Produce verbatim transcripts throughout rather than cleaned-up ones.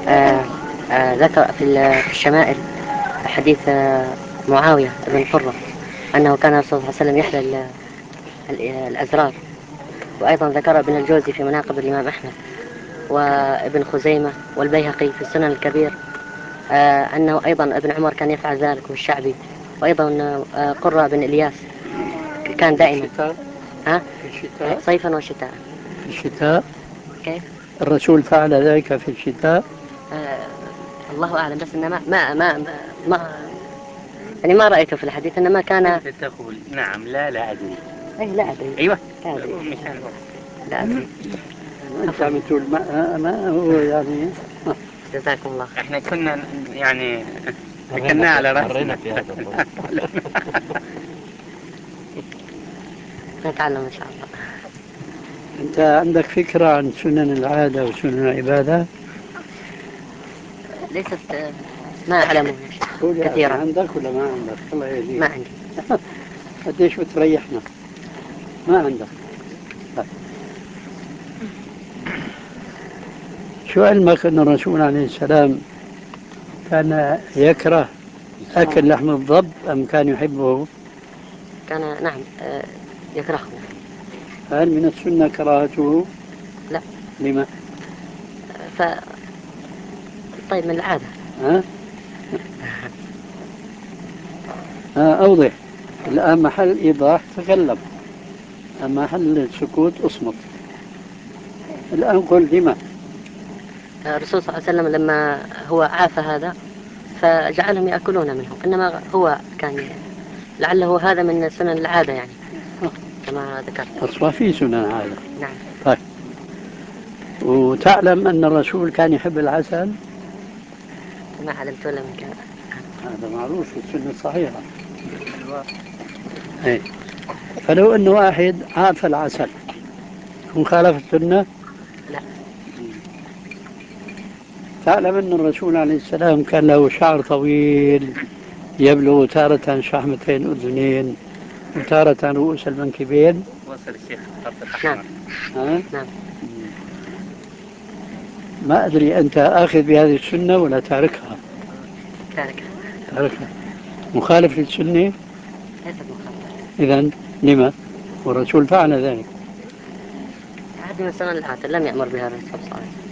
آه آه ذكر في ال- في الشمائل حديث آه معاوية بن قرة أنه كان الرسول صلى الله عليه وسلم يحلى ال- ال- الأزرار. وأيضا ذكر ابن الجوزي في مناقب الإمام أحمد، وابن خزيمة والبيهقي في السنن الكبير آه أنه أيضا ابن عمر كان يفعل ذلك، والشعبي، وأيضا آه قرة بن إلياس كان دائما. الشتاء ها؟ في الشتاء صيفا وشتاء. في الشتاء كيف؟ الرسول فعل ذلك في الشتاء. آه الله أعلم، بس إنما ما ما ما, ما يعني ما رأيته في الحديث، إنما كان. أنت تقول نعم لا لا أدري. أي لا أدري. أيوة لا أدري. مثال لا أدري. أنت عم تقول ما, ما هو يعني. جزاكم الله خير. احنا كنا يعني كنا على رأسنا في هذا الطريق. نتعلم إن شاء الله. أنت عندك فكرة عن سنن العادة وسنن العبادة؟ ليست ما أعلمه يا شيخ قول يا أخي، كثيرا. عندك ولا ما عندك؟ الله يهديك. ما عندي. قديش بتريحنا؟ ما عندك. طيب. شو علمك أن الرسول عليه السلام كان يكره أكل لحم الضب أم كان يحبه؟ كان نعم آه، يكرهه. هل من السنة كراهته؟ لا. لما؟ ف طيب من العادة. ها؟ ها أوضح. الآن محل إيضاح تكلم، أما محل السكوت أصمت. الآن قل لما؟ الرسول صلى الله عليه وسلم لما هو عاف هذا فجعلهم يأكلون منه، إنما هو كان لعله هذا من سنن العادة يعني كما ذكرت. أصلا في سنن هذا. نعم. طيب. وتعلم أن الرسول كان يحب العسل؟ ما علمت ولا من كان. هذا معروف في السنة الصحيحة. ايه. فلو أنه واحد عاف العسل مخالف السنة؟ لا. تعلم أن الرسول عليه السلام كان له شعر طويل يبلغ تارة شحمتين أذنين وتارة رؤوس المنكبين. وصل الشيخ خط نعم. الأحمر. ها؟ نعم. ما أدري أنت آخذ بهذه السنة ولا تاركها؟ تارك. تاركها. مخالف للسنة؟ ليست مخالفة. إذن لما؟ والرسول فعل ذلك. هذه من سنن العادة لم يأمر بها الرسول صلى الله عليه وسلم.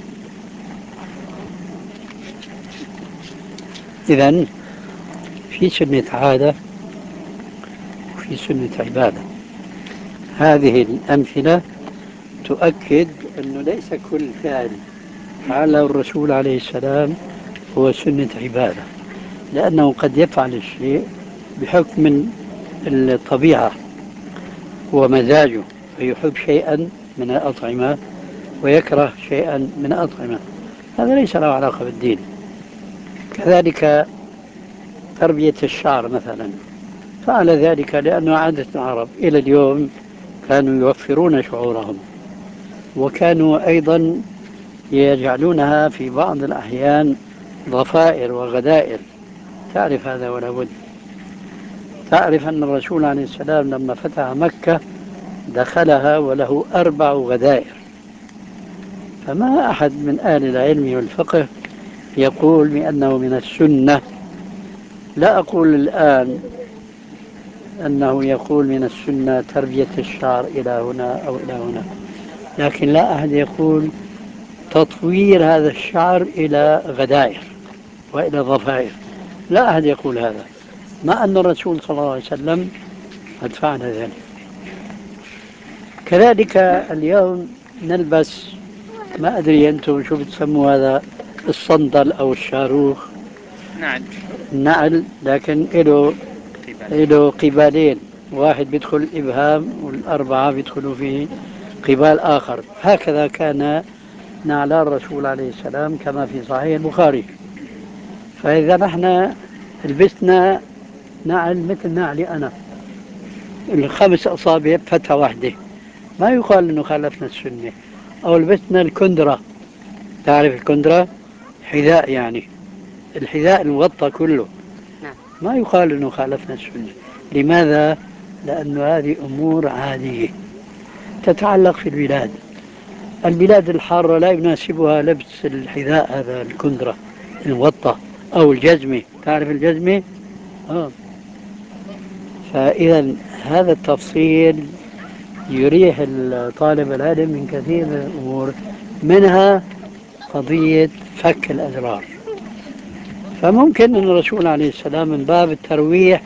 إذن في سنة عادة وفي سنة عبادة. هذه الأمثلة تؤكد أنه ليس كل فعل فعله الرسول عليه السلام هو سنة عبادة، لأنه قد يفعل الشيء بحكم من الطبيعة ومزاجه، فيحب شيئا من الأطعمة ويكره شيئا من الأطعمة. هذا ليس له علاقة بالدين. كذلك تربية الشعر مثلا، فعل ذلك لأنه عادة العرب إلى اليوم كانوا يوفرون شعورهم، وكانوا أيضا يجعلونها في بعض الأحيان ضفائر وغدائر. تعرف هذا ولا بد. تعرف أن الرسول عليه السلام لما فتح مكة دخلها وله أربع غدائر، فما أحد من أهل العلم والفقه يقول بأنه من السنة. لا أقول الآن أنه يقول من السنة تربية الشعر إلى هنا أو إلى هنا، لكن لا أحد يقول تطوير هذا الشعر إلى غدائر وإلى ضفائر. لا أحد يقول هذا، مع أن الرسول صلى الله عليه وسلم قد فعل ذلك. كذلك اليوم نلبس، ما أدري أنتم شو بتسموا هذا، الصندل أو الشاروخ. نعم. النعل، لكن له له قبالين، واحد بيدخل الإبهام والأربعة بيدخلوا في قبال آخر. هكذا كان نعل الرسول عليه السلام كما في صحيح البخاري. فإذا نحن لبسنا نعل مثل نعلي أنا، الخمس أصابع فتحة واحدة، ما يقال أنه خالفنا السنة. أو لبسنا الكندرة، تعرف الكندرة؟ حذاء يعني، الحذاء المغطى كله، نعم. ما يقال أنه خالفنا السنة. لماذا؟ لأن هذه أمور عادية تتعلق في البلاد. البلاد الحارة لا يناسبها لبس الحذاء هذا الكندرة المغطى أو الجزمة. تعرف الجزمة؟ آه. فإذا هذا التفصيل يريح طالب العلم من كثير من الأمور، منها قضية فك الأزرار. فممكن أن الرسول عليه السلام من باب الترويح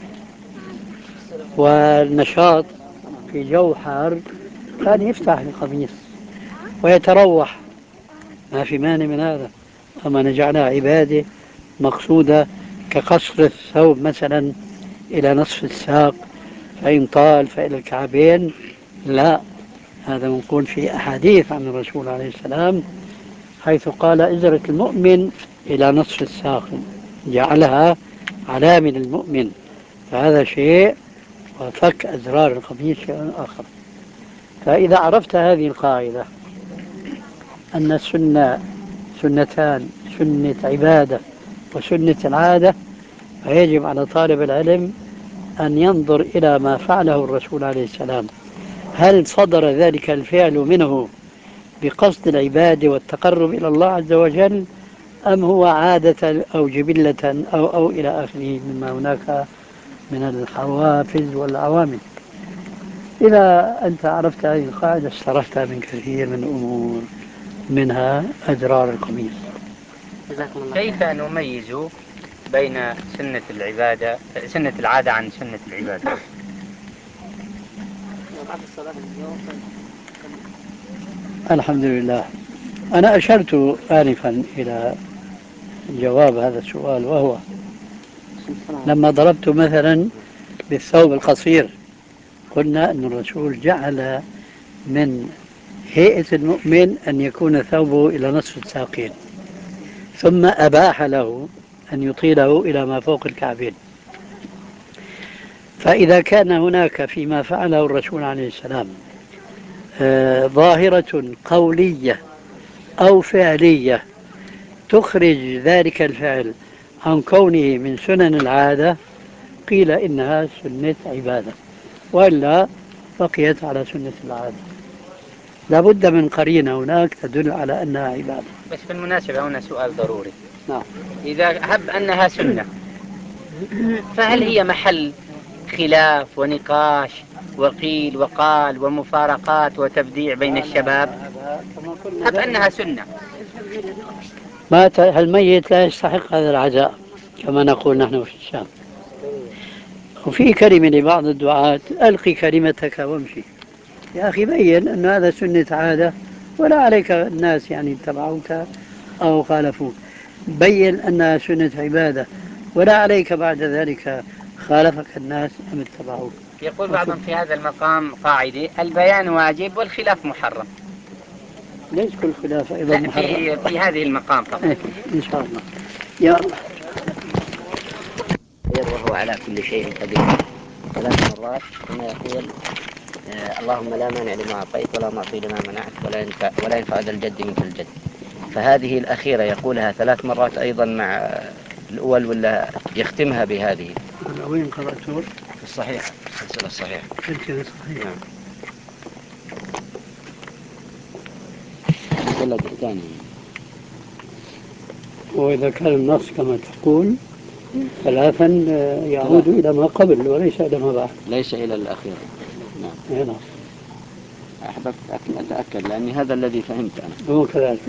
والنشاط في جو حار كان يفتح القميص ويتروح، ما في مانع من هذا. أما نجعلها عبادة مقصودة كقصر الثوب مثلا إلى نصف الساق فإن طال فإلى الكعبين، لا. هذا منقول في أحاديث عن الرسول عليه السلام حيث قال إزرة المؤمن إلى نصف الساق، جعلها علامة للمؤمن، فهذا شيء، وفك أزرار القميص شيء آخر. فإذا عرفت هذه القاعدة أن السنة سنتان، سنة عبادة وسنة العادة، فيجب على طالب العلم أن ينظر إلى ما فعله الرسول عليه السلام، هل صدر ذلك الفعل منه بقصد العبادة والتقرب إلى الله عز وجل، أم هو عادة أو جبلة أو, أو إلى آخره مما هناك من الحوافز والعوامل. إذا أنت عرفت هذه القاعدة استرحت من كثير من الأمور، منها أزرار القميص. كيف نميز بين سنة العبادة سنة العادة عن سنة العبادة؟ الحمد لله. أنا أشرت آنفا إلى جواب هذا السؤال، وهو لما ضربت مثلا بالثوب القصير، قلنا أن الرسول جعل من هيئة المؤمن أن يكون ثوبه إلى نصف الساقين، ثم أباح له أن يطيله إلى ما فوق الكعبين. فإذا كان هناك فيما فعله الرسول عليه السلام آه ظاهرة قولية أو فعلية تخرج ذلك الفعل عن كونه من سنن العادة، قيل إنها سنة عبادة، وإلا بقيت على سنة العادة. لابد من قرينة هناك تدل على أنها عبادة. بس في المناسبة هنا سؤال ضروري. نعم. إذا هب أنها سنة، فهل هي محل خلاف ونقاش وقيل وقال ومفارقات وتبديع بين الشباب؟ هب أنها سنة، مات الميت لا يستحق هذا العزاء كما نقول نحن في الشام. وفي كلمة لبعض الدعاة: ألقي كلمتك وامشي. يا أخي بين أن هذا سنة عادة ولا عليك الناس يعني اتبعوك أو خالفوك، بين أنها سنة عبادة ولا عليك بعد ذلك خالفك الناس أم اتبعوك. يقول بعضهم في هذا المقام قاعدة: البيان واجب والخلاف محرم. ليس كل خلاف أيضا لا، محرم. في, في هذه المقام فقط. إيه إن شاء الله. يا الله. وهو على كل شيء قدير. ثلاث مرات ثم يقول: آه اللهم لا مانع لما أعطيت ولا معطي لما منعت ولا ينفع, ولا ينفع ذا الجد منك الجد. فهذه الأخيرة يقولها ثلاث مرات أيضا مع الأول، ولا يختمها بهذه؟ وين قرأته؟ في الصحيح، السلسلة الصحيح. السلسلة الصحيح. نعم. المجلد الثاني. وإذا كان النص كما تقول ثلاثا يعود ثلاث. إلى ما قبل وليس إلى ما بعد. ليس إلى الأخير. نعم. نعم. أحببت أتأكد لأني هذا الذي فهمت أنا. هو كذلك.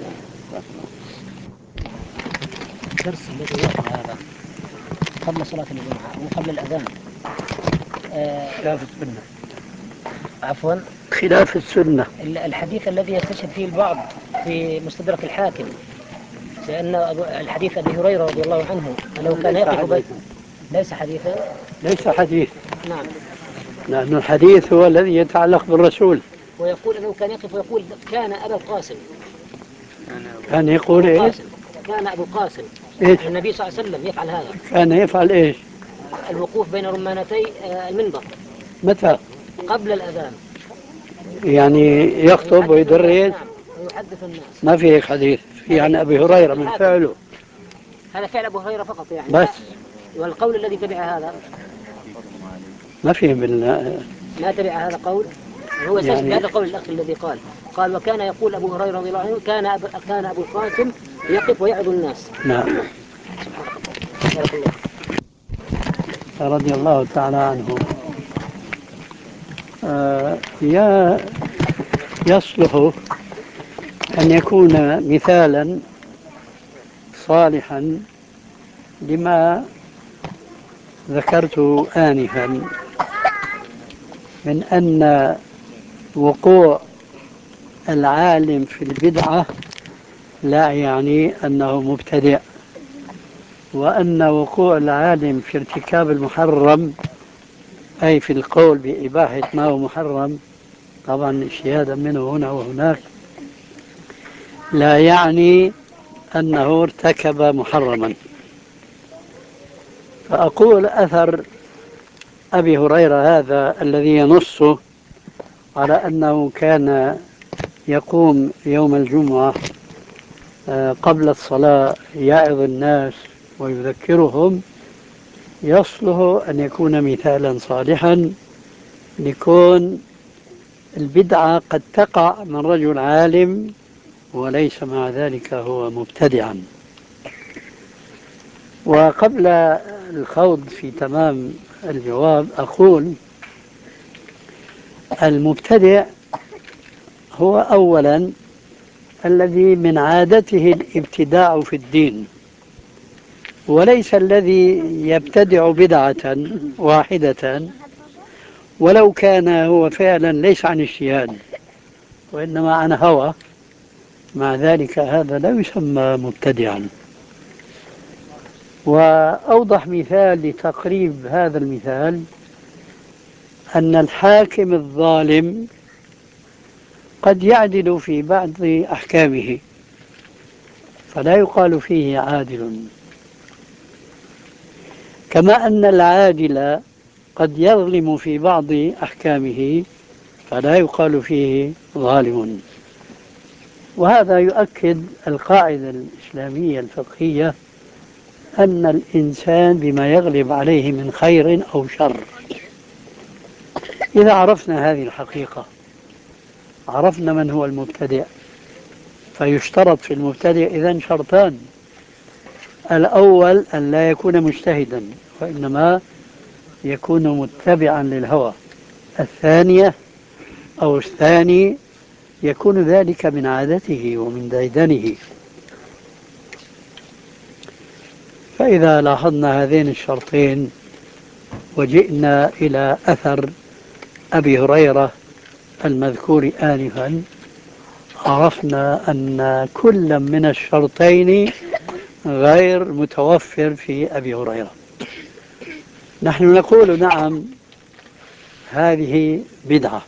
الدرس الذي يأتي هذا قبل صلاة الجمعة وقبل الأذان خلاف السنة. عفوا خلاف السنة. الحديث الذي يستشهد فيه البعض في مستدرك الحاكم، لأن الحديث أبي هريرة رضي الله عنه أنه كان يقف بين ليس حديثا ليس حديث. نعم. لأن الحديث هو الذي يتعلق بالرسول، ويقول أنه كان يقف ويقول: كان أبا القاسم. كان يقول أبو إيه؟ القاسم. كان أبو القاسم إيش؟ النبي صلى الله عليه وسلم يفعل هذا. كان يفعل إيش؟ الوقوف بين رمانتي المنبر. متى؟ قبل الأذان. يعني يخطب ويدرس. نعم. ويحدث الناس. ما في هيك حديث في عن أبي هريرة من فعله. هذا فعل أبو هريرة فقط يعني. بس. والقول الذي تبع هذا ما في بال... ما تبع هذا قول. هو يستشهد يعني بهذا القول الأخ الذي قال قال وكان يقول أبو هريرة رضي الله عنه كان أب... كان أبو القاسم يقف ويعظ الناس. نعم. رضي الله تعالى عنه. آه يا يصلح أن يكون مثالا صالحا لما ذكرت آنفا من أن وقوع العالم في البدعة لا يعني أنه مبتدع، وأن وقوع العالم في ارتكاب المحرم أي في القول بإباحة ما هو محرم طبعا اجتهادا منه هنا وهناك لا يعني أنه ارتكب محرما. فأقول أثر أبي هريرة هذا الذي ينص على أنه كان يقوم يوم الجمعة قبل الصلاة يعظ الناس ويذكرهم، يصلح أن يكون مثالا صالحا لكون البدعة قد تقع من رجل عالم وليس مع ذلك هو مبتدعا. وقبل الخوض في تمام الجواب أقول المبتدع هو أولا الذي من عادته الابتداع في الدين، وليس الذي يبتدع بدعة واحدة ولو كان هو فعلا ليس عن اجتهاد وإنما عن هوى، مع ذلك هذا لا يسمى مبتدعا. وأوضح مثال لتقريب هذا المثال أن الحاكم الظالم قد يعدل في بعض أحكامه فلا يقال فيه عادل، كما أن العادل قد يظلم في بعض أحكامه فلا يقال فيه ظالم. وهذا يؤكد القاعدة الإسلامية الفقهية أن الإنسان بما يغلب عليه من خير أو شر. إذا عرفنا هذه الحقيقة عرفنا من هو المبتدع، فيشترط في المبتدع إذن شرطان: الأول أن لا يكون مجتهدا وإنما يكون متبعا للهوى، الثانية أو الثاني يكون ذلك من عادته ومن ديدنه. فإذا لاحظنا هذين الشرطين وجئنا إلى أثر أبي هريرة المذكور آنفا عرفنا أن كل من الشرطين غير متوفر في أبي هريرة. نحن نقول نعم هذه بدعة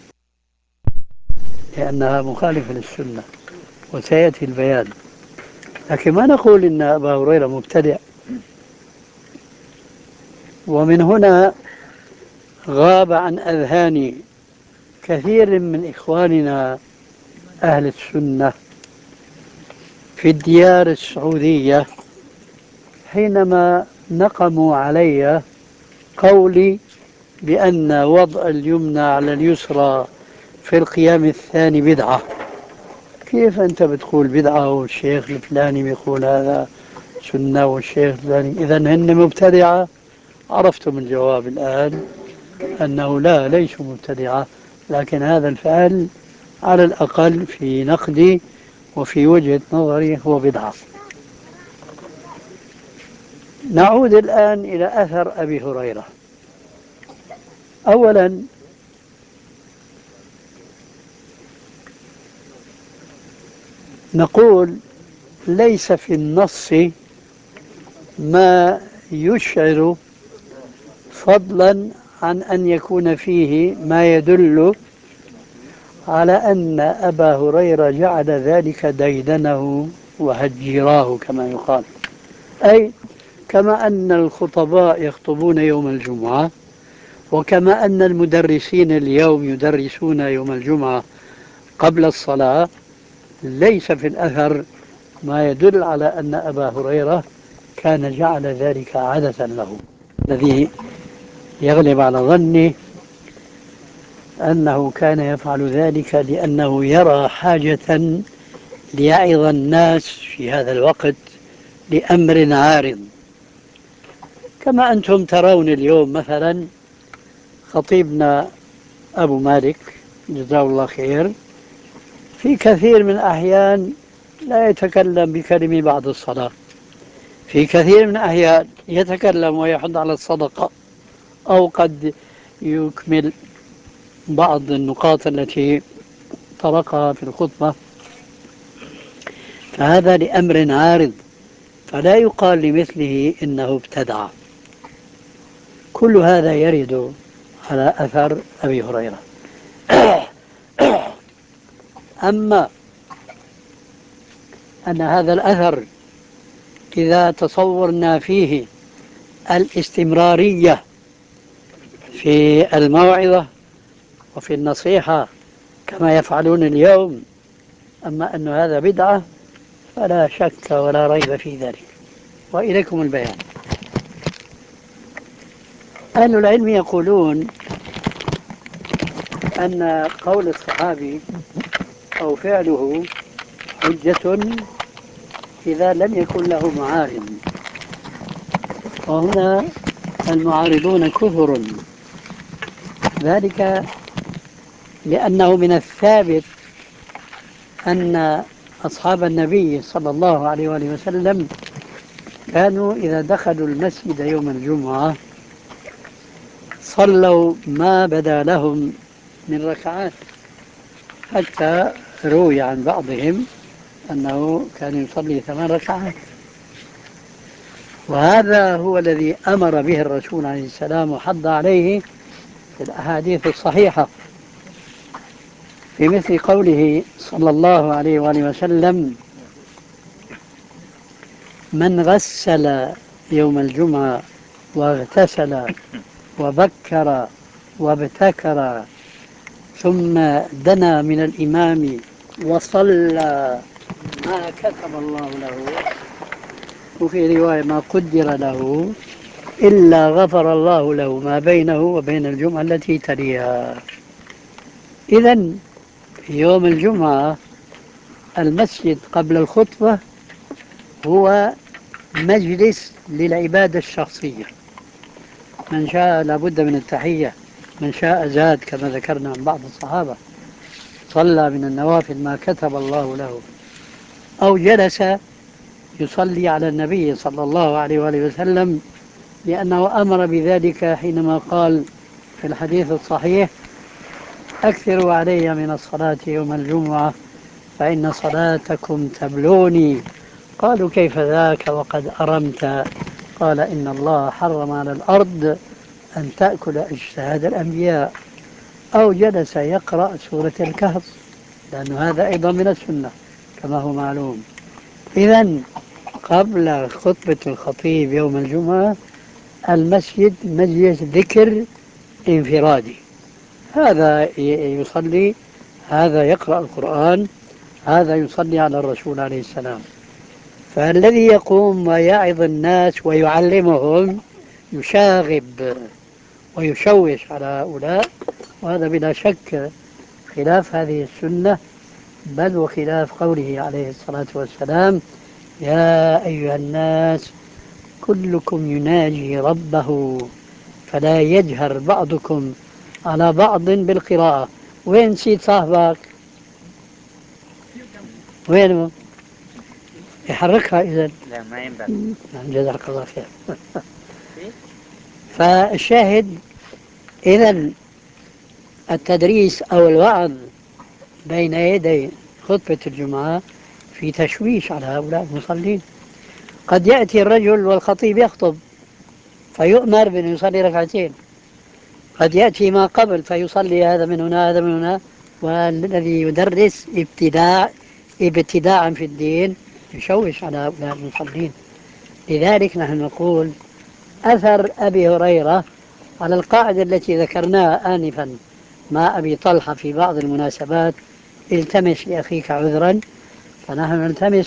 لأنها مخالفة للسنة وسيأتي البيان، لكن ما نقول إن أبا هريرة مبتدع. ومن هنا غاب عن أذهان كثير من إخواننا أهل السنة في الديار السعودية حينما نقموا علي قولي بأن وضع اليمنى على اليسرى في القيام الثاني بدعة. كيف أنت بتقول بدعة والشيخ الفلاني بيقول هذا سنة والشيخ الفلاني إذن هن مبتدعة؟ عرفتم الجواب الآن أنه لا، ليسوا مبتدعة، لكن هذا الفعل على الأقل في نقدي وفي وجهة نظري هو بدعة. نعود الآن إلى أثر أبي هريرة. أولا نقول ليس في النص ما يشعر فضلا عن أن يكون فيه ما يدل على أن أبا هريرة جعل ذلك ديدنه وهجراه كما يقال، أي كما أن الخطباء يخطبون يوم الجمعة وكما أن المدرسين اليوم يدرسون يوم الجمعة قبل الصلاة، ليس في الأثر ما يدل على أن أبا هريرة كان جعل ذلك عادة له. الذي يغلب على ظني أنه كان يفعل ذلك لأنه يرى حاجة ليعظ الناس في هذا الوقت لأمر عارض. كما أنتم ترون اليوم مثلا خطيبنا أبو مالك جزاه الله خير في كثير من الأحيان لا يتكلم بكلمة بعد الصلاة، في كثير من الأحيان يتكلم ويحض على الصدقة أو قد يكمل بعض النقاط التي طرقها في الخطبة، فهذا لأمر عارض، فلا يقال لمثله إنه ابتدع. كل هذا يرد على أثر أبي هريرة. أما أن هذا الأثر إذا تصورنا فيه الاستمرارية في الموعظة وفي النصيحة كما يفعلون اليوم، أما أن هذا بدعة فلا شك ولا ريب في ذلك. وإليكم البيان. أهل العلم يقولون أن قول الصحابي أو فعله حجة إذا لم يكن له معارض، وهنا المعارضون كثر، ذلك لأنه من الثابت أن أصحاب النبي صلى الله عليه وآله وسلم كانوا إذا دخلوا المسجد يوم الجمعة صلوا ما بدا لهم من ركعات، حتى روي عن بعضهم أنه كان يصلي ثمان ركعات. وهذا هو الذي أمر به الرسول عليه السلام وحض عليه في الأحاديث الصحيحة، في مثل قوله صلى الله عليه وآله وسلم: من غسل يوم الجمعة واغتسل وبكر وابتكر ثم دنا من الإمام وصلى ما كتب الله له، وفي رواية ما قدر له، إلا غفر الله له ما بينه وبين الجمعة التي تليها. إذن يوم الجمعة المسجد قبل الخطبة هو مجلس للعبادة الشخصية، من شاء لابد من التحية، من شاء زاد كما ذكرنا عن بعض الصحابة، صلى من النوافل ما كتب الله له، أو جلس يصلي على النبي صلى الله عليه وآله وسلم، لأنه أمر بذلك حينما قال في الحديث الصحيح: أكثروا علي من الصلاة يوم الجمعة فإن صلاتكم تبلوني. قالوا: كيف ذاك وقد أرمت؟ قال: إن الله حرم على الأرض أن تأكل أجساد الأنبياء. أو جلس يقرأ سورة الكهف، لأن هذا أيضا من السنة كما هو معلوم. إذن قبل خطبة الخطيب يوم الجمعة المسجد مجلس ذكر انفرادي، هذا يصلي، هذا يقرأ القرآن، هذا يصلي على الرسول عليه السلام. فالذي يقوم ويعظ الناس ويعلمهم يشاغب ويشوش على هؤلاء، وهذا بلا شك خلاف هذه السنة، بل وخلاف قوله عليه الصلاة والسلام: يا أيها الناس كلكم يناجي ربه فلا يجهر بعضكم على بعض بالقراءة. وين نسيت صاحبك؟ وين يحركها؟ إذن لا ما ينبغي. جزاك الله خير. فالشاهد إذن التدريس أو الوعظ بين يدي خطبة الجمعة في تشويش على هؤلاء المصلين. قد يأتي الرجل والخطيب يخطب فيؤمر بأن يصلي ركعتين، قد يأتي ما قبل فيصلي هذا من هنا هذا من هنا، والذي يدرس ابتداع ابتداعا في الدين يشوش على هؤلاء المصلين. لذلك نحن نقول أثر أبي هريرة على القاعدة التي ذكرناها آنفا مع أبي طلحة في بعض المناسبات: التمس لأخيك عذرا، فنحن نلتمس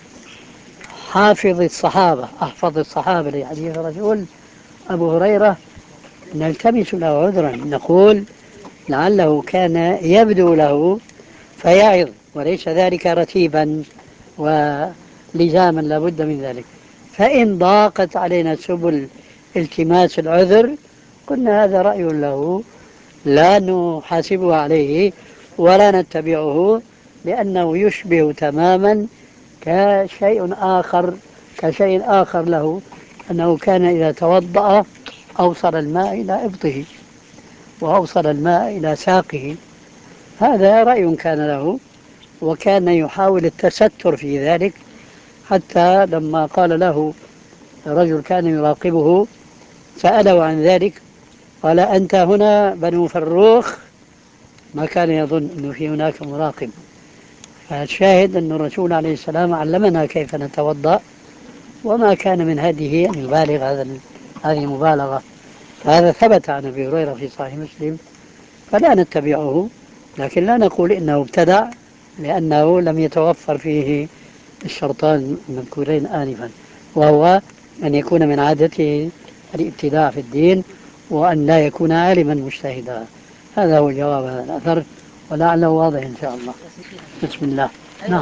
لحافظ الصحابة، أحفظ الصحابة لحديث الرسول أبو هريرة، نلتمس له عذرا، نقول: لعله كان يبدو له فيعظ، وليس ذلك رتيبا ولزاما لابد من ذلك. فإن ضاقت علينا سبل التماس العذر قلنا هذا رأي له لا نحاسبه عليه ولا نتبعه، لأنه يشبه تماما كشيء آخر كشيء آخر له، أنه كان إذا توضأ أوصل الماء إلى إبطه وأوصل الماء إلى ساقه. هذا رأي كان له، وكان يحاول التستر في ذلك، حتى لما قال له رجل كان يراقبه سأله عن ذلك قال: أنت هنا بنو فروخ؟ ما كان يظن أنه في هناك مراقب. فالشاهد أن الرسول عليه السلام علمنا كيف نتوضأ، وما كان من هديه أن يبالغ. هذا هذه مبالغة. هذا ثبت عن أبي هريرة في صحيح مسلم، فلا نتبعه، لكن لا نقول إنه ابتدع، لأنه لم يتوفر فيه الشرطان المذكورين آنفا، وهو أن يكون من عادته الابتداع في الدين، وأن لا يكون عالما مجتهدا. هذا هو جواب هذا الأثر، ولعله واضح إن شاء الله. بسم الله. نعم.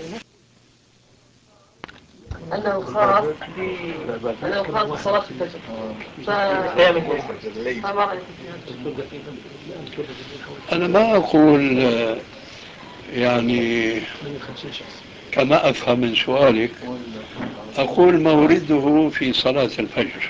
أنه خاف ب أنه خاف بصلاة الفجر فقيام الليل. فما رأيك؟ أنا ما أقول يعني كما أفهم من سؤالك، أقول مورده في صلاة الفجر،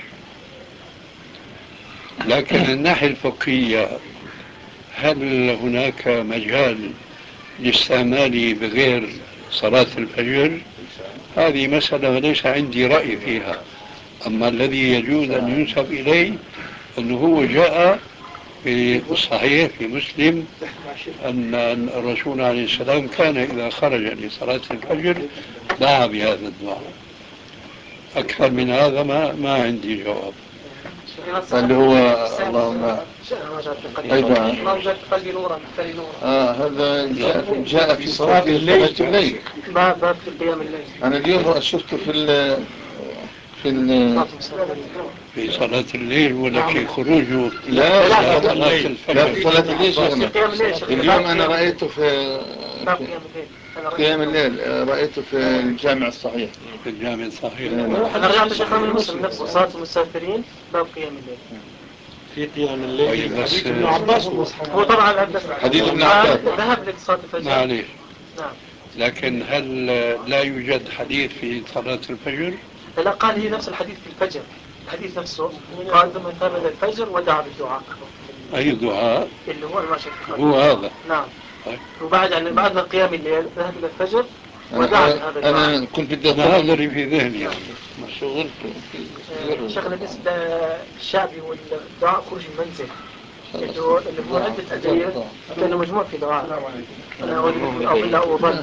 لكن من الناحية الفقهية هل هناك مجال لاستعماله بغير صلاة الفجر؟ هذه مسألة ليس عندي رأي فيها. أما الذي يجوز أن ينسب إليه أنه هو جاء في الصحيح في مسلم أن الرسول عليه السلام كان إذا خرج لصلاة الفجر دعا بهذا الدعاء. أكثر من هذا ما, ما عندي جواب. اللي هو اللهم أيضا قلبي نورا آه هذا جاء, جاء في صلاة الليل الليل باب في قيام الليل. أنا اليوم شفته في ال في ال في صلاة الليل ولا في خروجه؟ لا لا صلاة الليل لا في صلاة الليل. اليوم أنا رأيته في قيام الليل، رأيته في الجامع الصحيح. في الجامع الصحيح. أنا رجعت شيخ من مسلم نفسه صلاة المسافرين باب قيام الليل. في قيام الليل حديث ابن عباس هو طبعا حديث ابن عباس ذهب لصلاة الفجر. معليش. نعم. لكن هل لا يوجد حديث في صلاة الفجر؟ لا، قال هي نفس الحديث في الفجر، الحديث نفسه قال ثم انتبه الفجر ودعا بالدعاء. أي دعاء؟ اللي هو الماشي هو هذا. نعم. وبعد يعني بعد قيام الليل ذهب إلى الفجر ودعا بهذا الدعاء. أنا كنت بدي هذا اللي في ذهني. مشغول في شغل بالنسبة للشعبي والدعاء خروج المنزل اللي هو اللي هو عدة أدعية كانوا مجموع في دعاء. أنا أريد أن أضل أو أضل.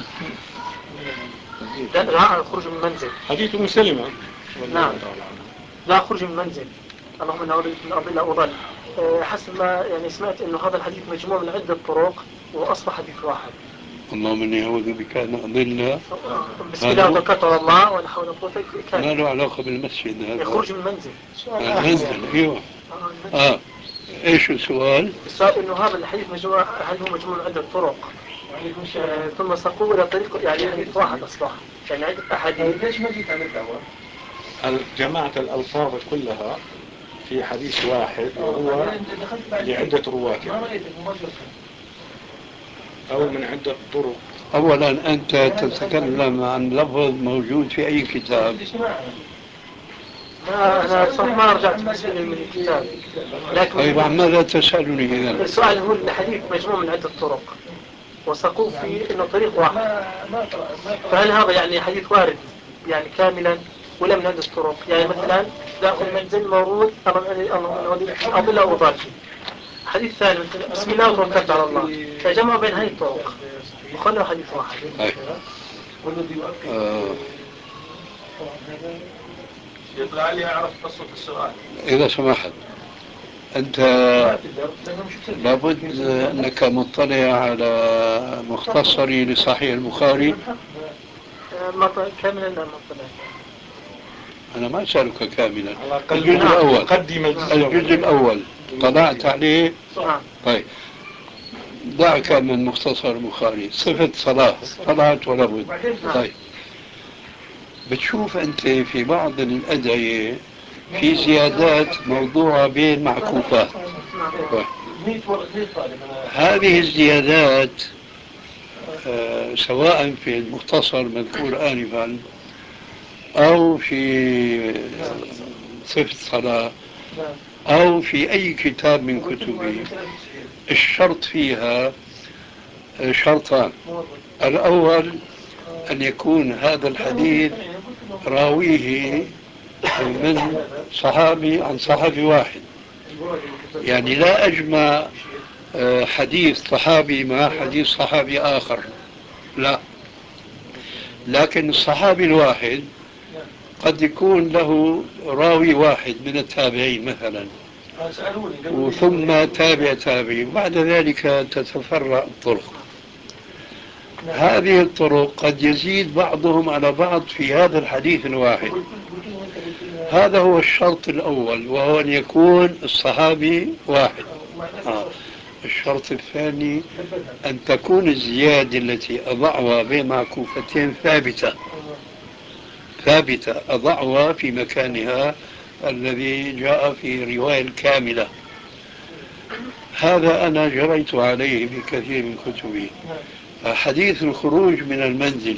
دعاء خروج من المنزل. حديث مسلمة. نعم. لا خروج من المنزل. اللهم إني أريد أن أضل أو أضل. حسب ما يعني سمعت إنه هذا الحديث مجموع من عدة طرق وأصبح حديث واحد. اللهم إني أعوذ بك أن أضل. بسم الله وتوكلت على الله ولا حول ولا قوة إلا بالله. ما له علاقة بالمسجد هذا؟ يخرج من المنزل. المنزل أيوه. آه. إيش السؤال؟ السؤال إنه هذا الحديث مجموع، هل هو مجموع من عدة طرق؟ آه ثم سقوه إلى طريق يعني حديث واحد أصبح يعني عدة أحاديث. ليش ما جيت عن الأول؟ جماعة الألفاظ كلها في حديث واحد وهو لعدة رواة أو من عدة طرق. أولا أنت تتكلم عن لفظ موجود في أي كتاب؟ لا أنا صراحة ما رجعت مسؤولي من الكتاب. لكن طيب عن ماذا تسألني إذا؟ السؤال هو الحديث مجموع من عدة طرق وسقوه في إنه طريق واحد، فهل هذا يعني حديث وارد يعني كاملا ولا من عدة طرق؟ يعني مثلا داخل منزل مورود أضل أو ضال. حديث ثاني بسم الله وتوكلت على الله، فجمعوا بين هذه الطرق وخلوا حديث واحد. آه. يطلع لي أعرف قصة السؤال. إذا سمحت أنت لابد أنك مطلع على مختصري لصحيح البخاري. كاملا لا مطلع. أنا ما أسألك كاملا. الجزء الأول الجزء الأول طلعت عليه. طيب دعك من مختصر البخاري، صفة صلاة صلاة ولا بد. طيب بتشوف أنت في بعض الأدعية في زيادات موضوعة بين معكوفات. هذه الزيادات آه سواء في المختصر مذكور آنفا أو في صفة صلاة أو في أي كتاب من كتبه، الشرط فيها شرطان. الأول أن يكون هذا الحديث راويه من صحابي عن صحابي واحد، يعني لا أجمع حديث صحابي مع حديث صحابي آخر، لا، لكن الصحابي الواحد قد يكون له راوي واحد من التابعين مثلا، وثم تابع تابعي، وبعد ذلك تتفرع الطرق. هذه الطرق قد يزيد بعضهم على بعض في هذا الحديث الواحد. هذا هو الشرط الأول، وهو أن يكون الصحابي واحد. آه. الشرط الثاني أن تكون الزيادة التي أضعها بين معكوفتين ثابتة ثابتة أضعها في مكانها الذي جاء في رواية كاملة. هذا أنا جريت عليه بكثير من كتبي. حديث الخروج من المنزل،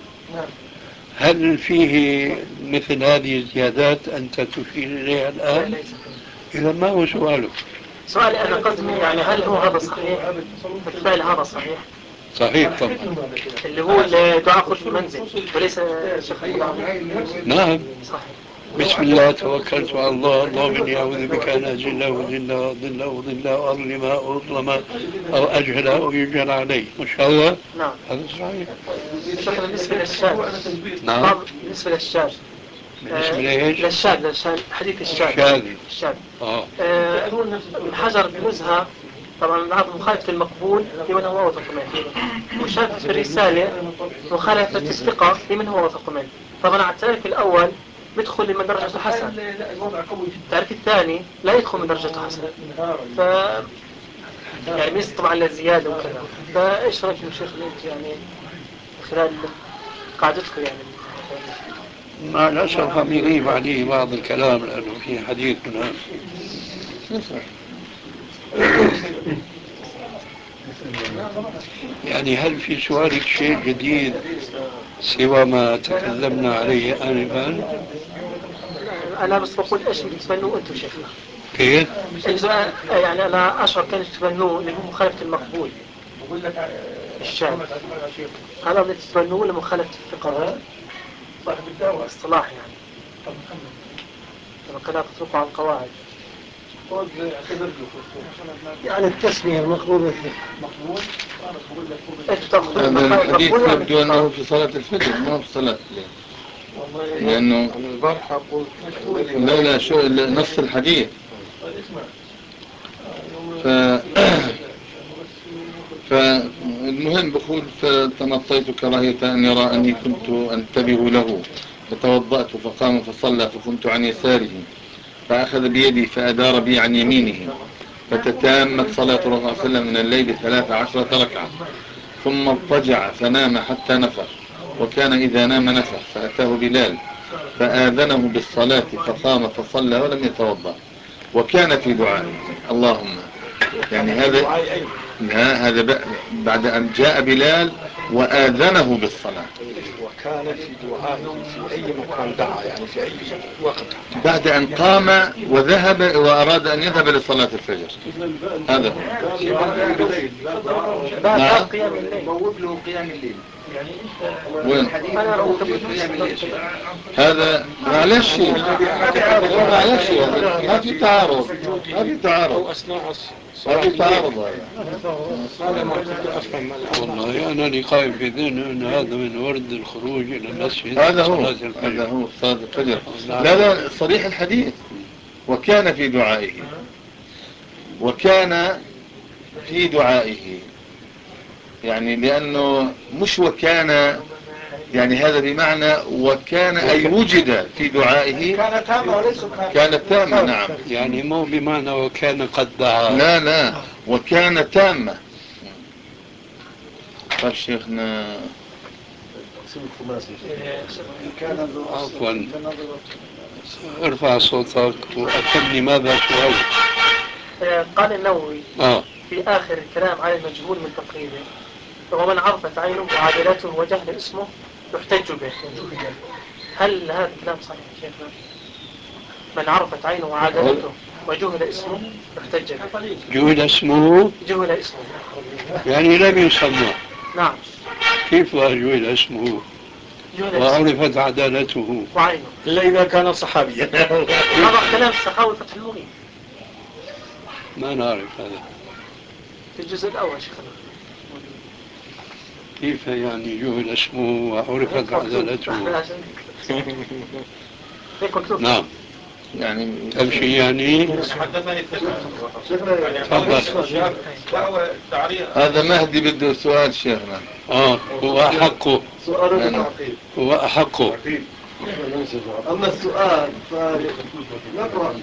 هل فيه مثل هذه الزيادات أنت تشير إليها الآن؟ إذا ما هو سؤالك؟ سؤالي أنا قصدي يعني هل هو هذا صحيح؟ بالفعل هذا صحيح؟ صحيح طبعا. اللي هو الدعاء خروج من المنزل وليس شيخ نعم صحيح. بسم الله توكلت على الله، اللهم إني أعوذ بك أن أجل وذل وأضل وضل وأظلم وأظلم أو أجهل أو يجهل علي، مش هذا؟ نعم هذا صحيح. شيخ بالنسبة للشاذ، نعم بالنسبة للشاذ بالنسبة لإيش؟ للشاذ للشاذ حديث الشاذ الشاذ الشاذ آه. آه، ابن حجر بنزهة طبعا العرض مخالفة المقبول لمن هو وثق منه، وشاف في الرسالة مخالفة الثقة لمن هو وثق منه. طبعا على التعريف الأول بيدخل لمن درجته حسن، التعريف الثاني لا يدخل من درجته حسن، ف يعني ميزة طبعا للزيادة وكذا. فإيش رأيك يا شيخ أنت يعني خلال قاعدتكم يعني؟ مع الأسف هم يغيب عليه بعض الكلام لأنه في حديث من هذا. يعني هل في سؤالك شيء جديد سوى ما تكلمنا عليه آنفا؟ أنا بس بقول إيش بتتبنوا أنتم شيخنا؟ كيف؟ يعني أنا أشعر كان تتبنوه اللي هو مخالفة المقبول الشاذ، أنا بتتبنوه لمخالفة الثقة صاحب الدعوة اصطلاح يعني لما كانت تطرقوا على القواعد يعني التسمية المقبول مقبول. هذا الحديث يبدو أنه في صلاة الفجر ما في صلاة الليل، لأنه البارحة قلت لا لا شو نص الحديث. ف... فالمهم بقول فتنطيت كراهية أن يرى أني كنت أنتبه له، فتوضأت فقام فصلى فكنت عن يساره فأخذ بيدي فأدار بي عن يمينه، فتتامت صلاة الرسول صلى الله عليه وسلم من الليل ثلاث عشرة ركعة، ثم اضطجع فنام حتى نفخ، وكان إذا نام نفخ، فأتاه بلال فآذنه بالصلاة فقام فصلى ولم يتوضأ، وكان في دعائه اللهم، يعني هذا لا هذا بعد أن جاء بلال وآذنه بالصلاة، وكان في دعائه في أي مكان دعا يعني في أي وقت بعد أن قام وذهب وأراد أن يذهب لصلاة الفجر. هذا بعد قيام الليل بوب له قيام الليل يعني وين انت هذا معلش معلش ما في تعارض ما في تعارض أثناء ما في تعارض هذا ما كنت أفهم. والله أنا اللي قايم في ذهني أن هذا من ورد الخروج إلى المسجد هذا هو صلاة الفجر. هذا هو صلاة الفجر. لا لا صريح الحديث وكان في دعائه، وكان في دعائه يعني لأنه مش وكان يعني هذا بمعنى وكان أي وجد في دعائه كان تامة وليس كانت تامة. نعم يعني مو بمعنى وكان قد دعا، لا لا وكان تامة قال شيخنا عفوا ارفع صوتك وأكد ماذا سؤالك. قال النووي آه. في آخر الكلام على المجهول من تقريبه، ومن عرفت عينه وعادلته وجهل اسمه يحتج به. هل هذا الكلام صحيح شيخنا؟ من عرفت عينه وعادلته وجهل اسمه يحتج به. جهل اسمه جهل اسمه يعني لم يسمى. نعم. كيف جهل اسمه وعرفت عدالته وعينه إلا إذا كان صحابيا. هذا كلام السخاوي فتح المغيث. ما نعرف هذا في الجزء الأول شيخنا. كيف يعني جهل اسمه وعرفت عدالته؟ نعم يعني تمشي يعني هذا مهدي بده سؤال شيخنا. اه هو أحقه هو أحقه. أما السؤال فنقرأ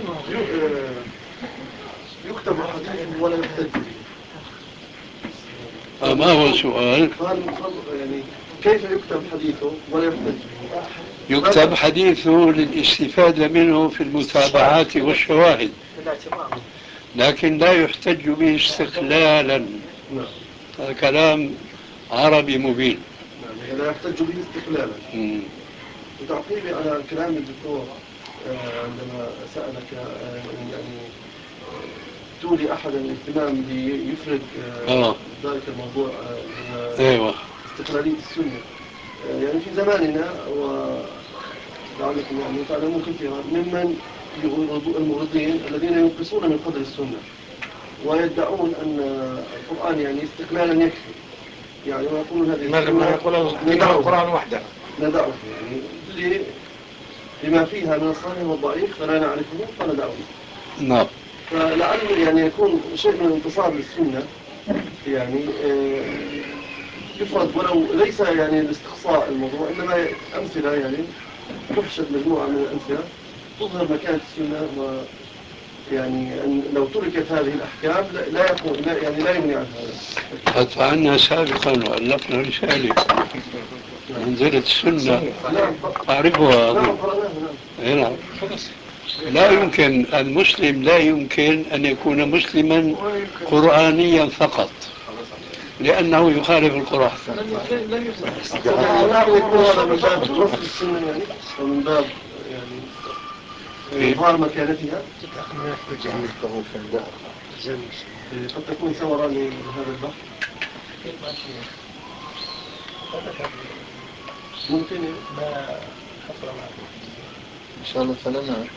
يكتب حديثه ولا يحتج به. ما هو السؤال؟ يعني كيف يكتب حديثه ولا يحتج به؟ يكتب حديثه للاستفادة منه في المتابعات والشواهد، لكن لا يحتج به استقلالا. هذا كلام عربي مبين. لا يحتج به استقلالا. وتعقيبي على كلام الدكتور عندما سألك يعني تولي أحد الاهتمام بيفرد آه. ذلك الموضوع أيوة. استقلالية السنة. يعني في زماننا ولعلكم يعني تعلمون كثيرا ممن المغرضين الذين ينقصون من قدر السنة ويدعون أن القرآن يعني استقلالا يكفي، يعني ويقولون هذه ما يقولون ندعو القرآن وحده، ندعوه يعني لما فيها من الصحيح والضعيف فلا نعرفه فندعوه. نعم. فلعل يعني يكون شيء من الانتصار للسنة يعني يفرض ولو ليس يعني الاستقصاء الموضوع، إنما أمثلة يعني تحشد مجموعة من الأمثلة تظهر مكانة السنة، و يعني أن لو تركت هذه الأحكام لا يكون لا يعني لا يمنع عن هذا. قد فعلنا سابقا وألفنا رسالة منزلة السنة أعرفها. نعم نعم. لا يمكن المسلم لا يمكن أن يكون مسلما قرآنيا فقط لأنه يخالف القرآن. من باب يعني إظهار مكانتها قد تكون ثمرة لهذا البحث. ممكن ما حصل معكم إن شاء الله فلنا.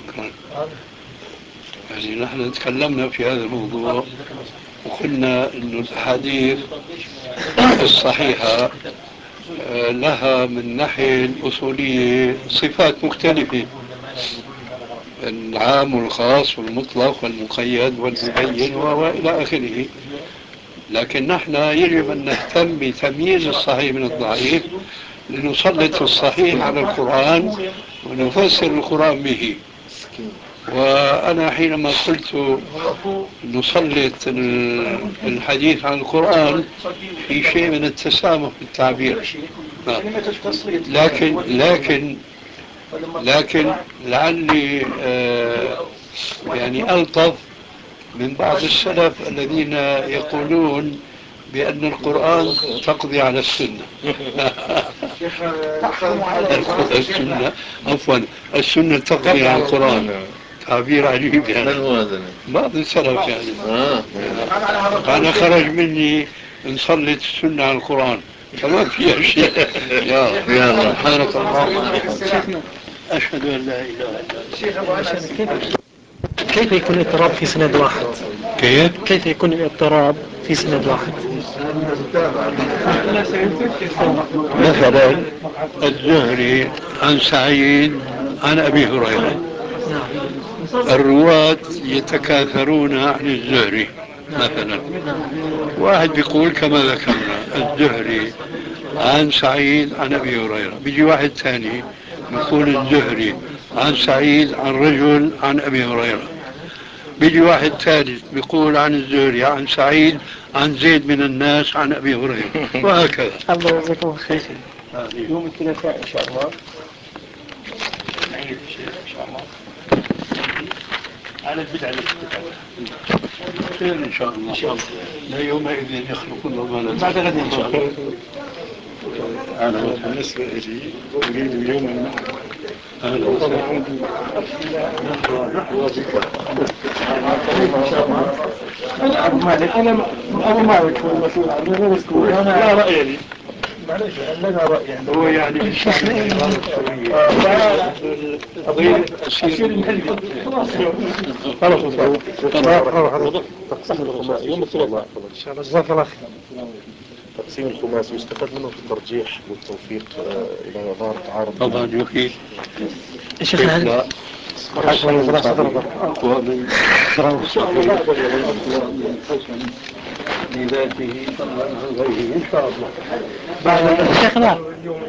يعني نحن تكلمنا في هذا الموضوع وقلنا أن الأحاديث الصحيحة لها من الناحية الأصولية صفات مختلفة، العام والخاص والمطلق والمقيد والمبين وإلى آخره، لكن نحن يجب أن نهتم بتمييز الصحيح من الضعيف لنسلط الصحيح على القرآن ونفسر القرآن به. وأنا حينما قلت نسلط الحديث عن القرآن في شيء من التسامح في التعبير، لكن لكن لكن لعلي آه يعني ألطف من بعض السلف الذين يقولون بأن القرآن تقضي على السنة. السنة عفوا السنة تقضي على القرآن، تعبير عجيب يعني. بعض السلف يعني آه. أنا خرج مني نصلي السنة على القرآن فما فيها شيء. يا يا سبحانك اللهم أشهد أن لا إله إلا الله. كيف يكون الاضطراب في سند واحد؟ كيف؟ كيف يكون الاضطراب في سند واحد؟ مثلا الزهري عن سعيد عن أبي هريرة، الرواة يتكاثرون عن الزهري مثلا، واحد بيقول كما ذكرنا الزهري عن سعيد عن أبي هريرة، بيجي واحد ثاني بيقول الزهري عن سعيد عن رجل عن أبي هريرة، بيجي واحد ثالث بيقول عن الزهري عن سعيد عن زيد من الناس عن أبي هريرة وهكذا. الله يجزاكم خير. يوم الثلاثاء إن شاء الله نعيد الشيخ إن شاء الله على البدع التي خير إن شاء الله. لا يومئذ يخلق الله ما لا بعد غد إن شاء الله. أنا بالنسبة لي أريد اليوم أهلا وسهلا. أنا أبو مالك أنا أبو مالك هو المسؤول عنه أنا مسؤول لا رأي لي معلش لنا رأي يعني هو يعني بالشأن أبغي أشير المهندس خلاص خلاص تقسيم الخماس يوم الثلاثاء إن شاء الله. جزاك الله خير. تقسيم الخماس يستفاد منه في الترجيح والتوفيق إذا ظهر تعارض. طبعا يفيد. الشيخ الهندي حسن أقوى من صحيح حسن لذاته عن غيره إن شاء الله. بعد شيخنا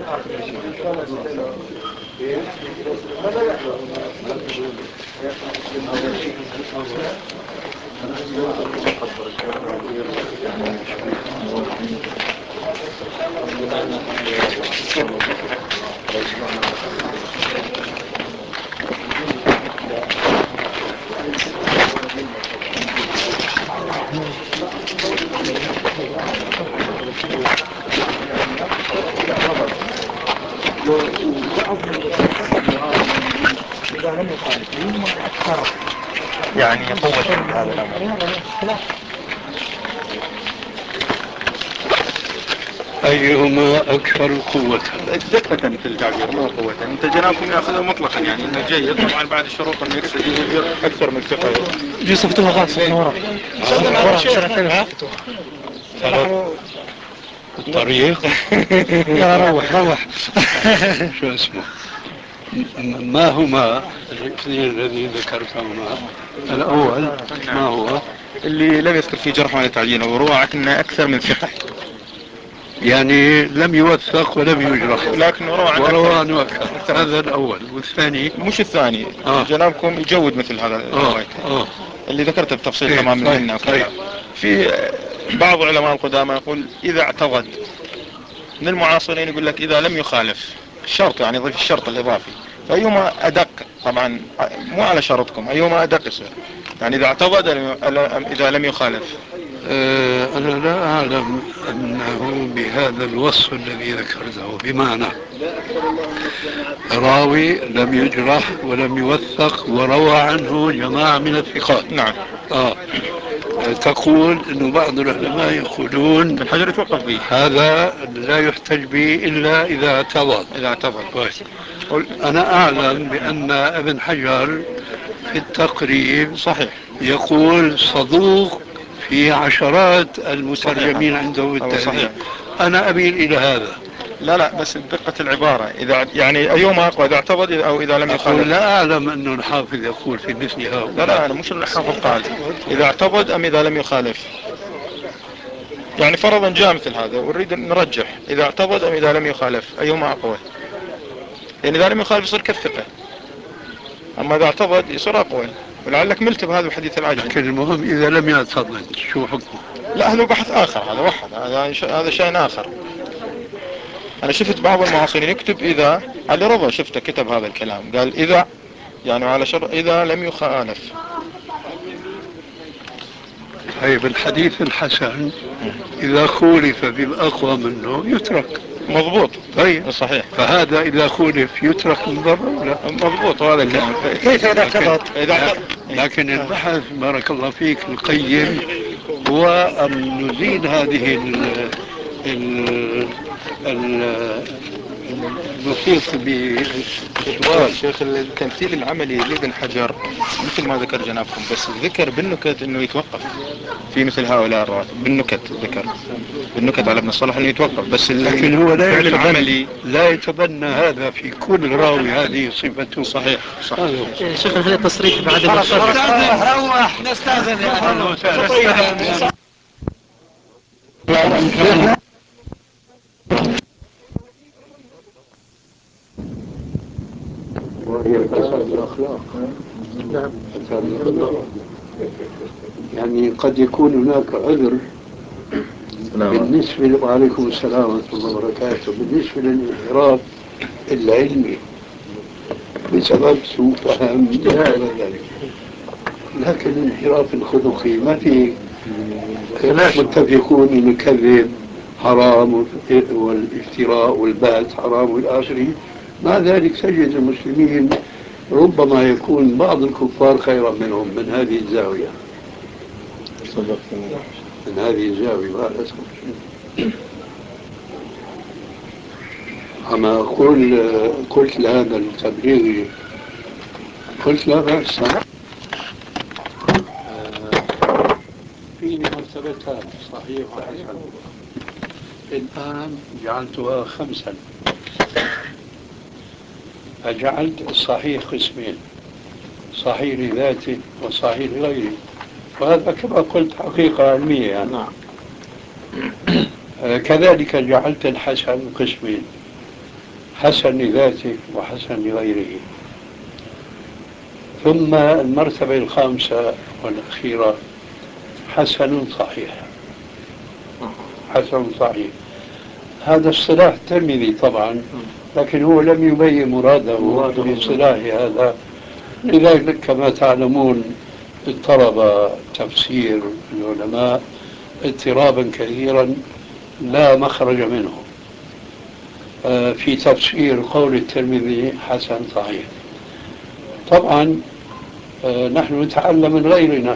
يعني قوة هذا الأمر. أيهما أكثر قوة؟ دقة في التعبير مو قوة. أنت جنابكم يأخذه مطلقا يعني إنه جيد. طبعا بعد الشروط إنه يقصد أكثر من ثقة. جي صفتوها غلط صفتوها ورا ورا الطريق. يا روح روح شو اسمه؟ ما هما الاثنين الذين ذكرتهما؟ الأول ما هو؟ اللي لم يذكر فيه جرح ولا تعديل وروى عنه أكثر من ثقة. يعني لم يوثق ولم يجرح لكن روى عنه وروى عنه أكثر. هذا الأول. والثاني مش الثاني. آه. جنابكم يجود مثل هذا الرواية آه. آه. اللي ذكرته بتفصيل إيه. تمام منه وكذا. في بعض علماء القدامى يقول إذا اعتقد من المعاصرين يقول لك إذا لم يخالف الشرط يعني ضيف الشرط الإضافي فأيهما أدق. طبعا مو على شرطكم أيهما أدق يصير يعني إذا اعتقد إذا لم يخالف. أه أنا لا أعلم أنه بهذا الوصف الذي ذكرته بمعنى راوي لم يجرح ولم يوثق وروى عنه جماعة من الثقات. نعم. آه. تقول أنه بعض العلماء يقولون الحجر يتوقف به هذا لا يحتج به إلا إذا اعتبر. إذا اعتبر. أنا أعلم بأن ابن حجر في التقريب صحيح يقول صدوق في عشرات المترجمين عنده بالتهذيب. أنا أميل إلى هذا. لا لا بس دقة العبارة إذا يعني أيهما أقوى إذا اعتبر أو إذا لم يخالف. لا أعلم أنه الحافظ يقول في مثل هؤلاء. لا لا أنا مش الحافظ قال إذا اعتبر أم إذا لم يخالف. يعني فرضا جاء مثل هذا ونريد نرجح إذا اعتبر أم إذا لم يخالف أيهما أقوى. يعني إذا لم يخالف يصير كالثقة أما إذا اعتبر يصير أقوى. ولعلك ملت بهذا الحديث العاجل. لكن المهم إذا لم يعتبر شو حكمه؟ لا هذا بحث آخر هذا واحد هذا هذا شيء آخر. أنا شفت بعض المعاصرين يكتب إذا على رضا شفته كتب هذا الكلام قال إذا يعني على شر إذا لم يخالف. طيب الحديث الحسن إذا خولف بالأقوى منه يترك. مضبوط. طيب صحيح. فهذا إذا خولف يترك من ضرر. لا مضبوط هذا الكلام. كيف إذا اعتبر؟ لكن البحث بارك الله فيك القيم هو أن نزيل هذه ال ال النصوص بالسؤال. شيخ التمثيل العملي لابن حجر مثل ما ذكر جنابكم بس ذكر بالنكت انه يتوقف في مثل هؤلاء الرواة بالنكت ذكر بالنكت على ابن الصلاح انه يتوقف بس لكن هو لا العملي لا يتبنى هذا في كل راوي هذه صفته. صحيح صحيح. شيخ هذا التصريح بعد التصريح روح نستاذن يا وهي فساد الأخلاق. نعم. فساد الأخلاق. يعني قد يكون هناك عذر بالنسبة وعليكم السلام ورحمة الله وبركاته بالنسبة للانحراف العلمي بسبب سوء فهم إلى غير ذلك، لكن الانحراف الخلقي ما في متفقون أن الكذب حرام والافتراء والبهت حرام والى اخره. مع ذلك تجد المسلمين ربما يكون بعض الكفار خيرا منهم من هذه الزاوية، من هذه الزاوية ما أسمع. أما أقول قلت لهذا التبليغي قلت لا بأس، في مرتبتان صحيح وحسن، الآن جعلتها خمسا، فجعلت الصحيح قسمين: صحيح لذاته وصحيح لغيره، وهذا كما قلت حقيقة علمية يعني. نعم. كذلك جعلت الحسن قسمين: حسن لذاته وحسن لغيره. ثم المرتبة الخامسة والأخيرة حسن صحيح. حسن صحيح هذا اصطلاح الترمذي طبعا، لكن هو لم يبين مراده باصطلاح هذا، لذلك كما تعلمون اضطرب تفسير العلماء اضطرابا كثيرا لا مخرج منه في تفسير قول الترمذي حسن صحيح. طبعا نحن نتعلم من غيرنا،